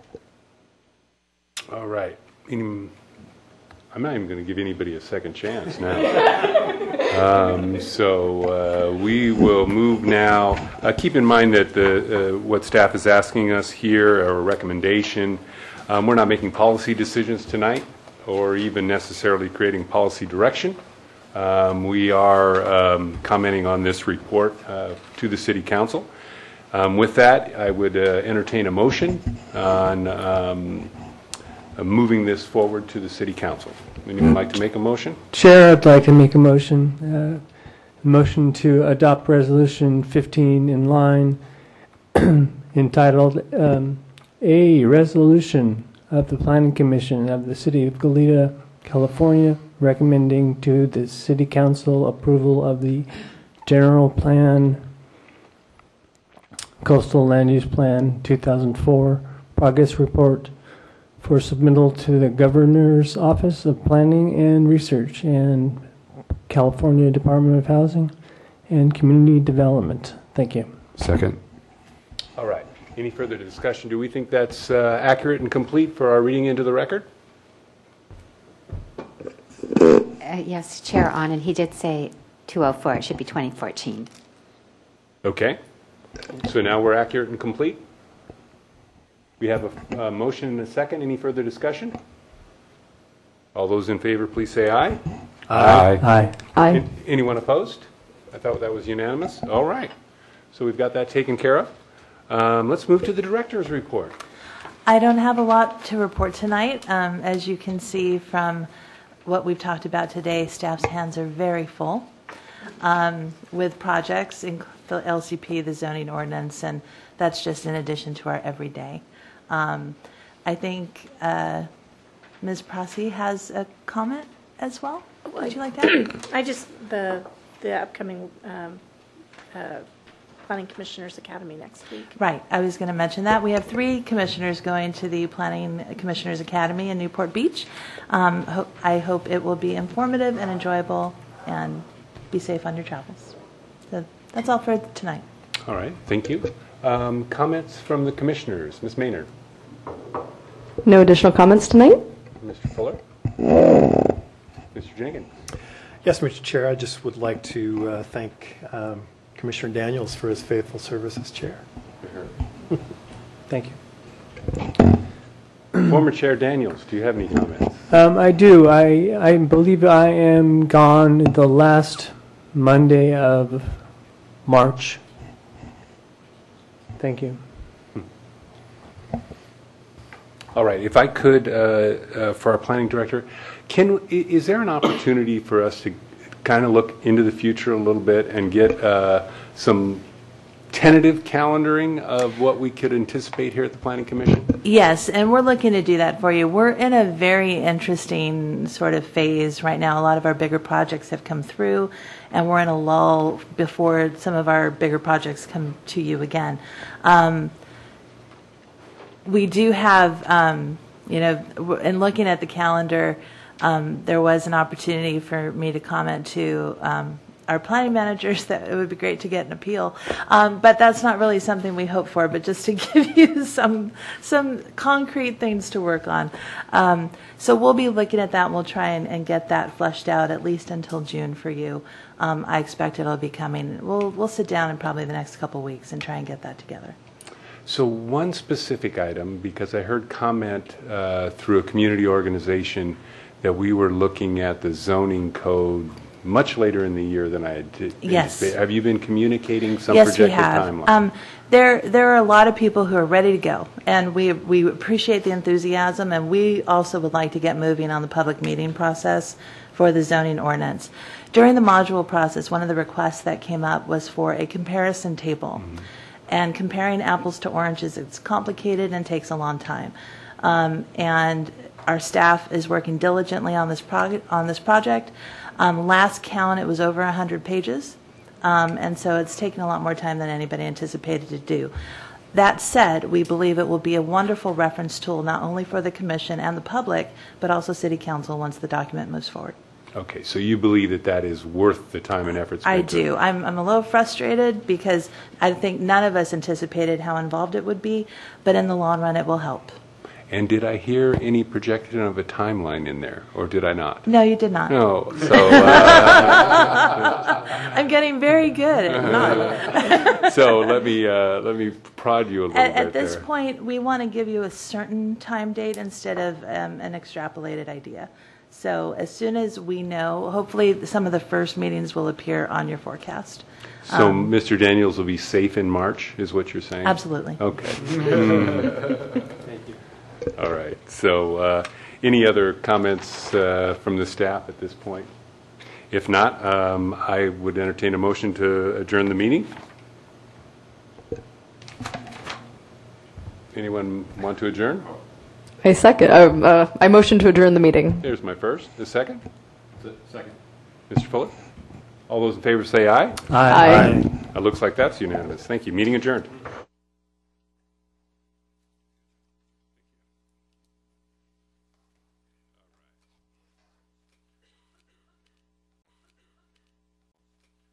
All right. Any, I'm not even going to give anybody a second chance now. um, so uh, we will move now. Uh, keep in mind that the, uh, what staff is asking us here, or a recommendation, um, we're not making policy decisions tonight or even necessarily creating policy direction. Um, we are um, commenting on this report uh, to the City Council. Um, with that, I would uh, entertain a motion on um, uh, moving this forward to the City Council. Anyone like to make a motion? Chair, I'd like to make a motion. Uh, motion to adopt Resolution fifteen in line entitled um, A Resolution of the Planning Commission of the City of Goleta, California, recommending to the City Council approval of the General Plan, Coastal Land Use Plan two thousand four Progress Report for submittal to the Governor's Office of Planning and Research and California Department of Housing and Community Development. Thank you. Second. All right. Any further discussion? Do we think that's uh, accurate and complete for our reading into the record? Uh, yes, Chair on, and he did say two oh four. It should be twenty fourteen. Okay. So now we're accurate and complete? We have a, a motion and a second. Any further discussion? All those in favor, please say aye. Aye. Aye. Aye. An- Anyone opposed? I thought that was unanimous. All right. So we've got that taken care of. Um, let's move to the director's report. I don't have a lot to report tonight. Um, as you can see from what we've talked about today, staff's hands are very full um, with projects in the L C P, the zoning ordinance, and that's just in addition to our everyday. Um, I think uh, Miz Prassi has a comment as well. Would you like that? I just, the, the upcoming um, uh, Planning Commissioners Academy next week. Right. I was going to mention that. We have three commissioners going to the Planning Commissioners Academy in Newport Beach. Um, ho- I hope it will be informative and enjoyable, and be safe on your travels. So that's all for tonight. All right. Thank you. Um, comments from the commissioners. Miz Maynard. No additional comments tonight? Mister Fuller. Mister Jenkins. Yes, Mister Chair, I just would like to uh, thank um, Commissioner Daniels for his faithful service as chair. Thank you. Former Chair Daniels, do you have any comments? Um, I do. I, I believe I am gone the last Monday of March. Thank you. All right, if I could, uh, uh, for our planning director, can i- is there an opportunity for us to kind of look into the future a little bit and get uh, some tentative calendaring of what we could anticipate here at the Planning Commission? Yes, and we're looking to do that for you. We're in a very interesting sort of phase right now. A lot of our bigger projects have come through, and we're in a lull before some of our bigger projects come to you again. Um, we do have, um, you know, w- in looking at the calendar, um, there was an opportunity for me to comment to um, our planning managers that it would be great to get an appeal, um, but that's not really something we hope for. But just to give you some some concrete things to work on, um, so we'll be looking at that. And we'll try and, and get that fleshed out at least until June for you. Um, I expect it'll be coming. We'll we'll sit down in probably the next couple weeks and try and get that together. So one specific item, because I heard comment uh, through a community organization that we were looking at the zoning code much later in the year than I had t- Yes. anticipated. Have you been communicating some Yes, we projected have. timeline? Um, there, there are a lot of people who are ready to go, and we we appreciate the enthusiasm, and we also would like to get moving on the public meeting process for the zoning ordinance. During the module process, one of the requests that came up was for a comparison table, Mm-hmm. and comparing apples to oranges. It's complicated and takes a long time, um, and our staff is working diligently on this prog- on this project. Um, last count, it was over one hundred pages. Um, and so it's taken a lot more time than anybody anticipated to do. That said, we believe it will be a wonderful reference tool, not only for the commission and the public, but also city council once the document moves forward. Okay, so you believe that that is worth the time and effort I spent? do. I'm, I'm a little frustrated because I think none of us anticipated how involved it would be, but in the long run, it will help. And did I hear any projection of a timeline in there, or did I not? No, you did not. No, so... Uh, I'm getting very good at not. so let me, uh, let me prod you a little At, bit at this there. point, we want to give you a certain time date instead of um, an extrapolated idea. So as soon as we know, hopefully some of the first meetings will appear on your forecast. So Um, Mister Daniels will be safe in March, is what you're saying? Absolutely. Okay. Mm. All right. So uh, any other comments uh, from the staff at this point? If not, um, I would entertain a motion to adjourn the meeting. Anyone want to adjourn? I second. Uh, uh, I motion to adjourn the meeting. There's my first. The second? Second. Mister Fuller? All those in favor say aye. Aye. It looks like that's unanimous. Thank you. Meeting adjourned.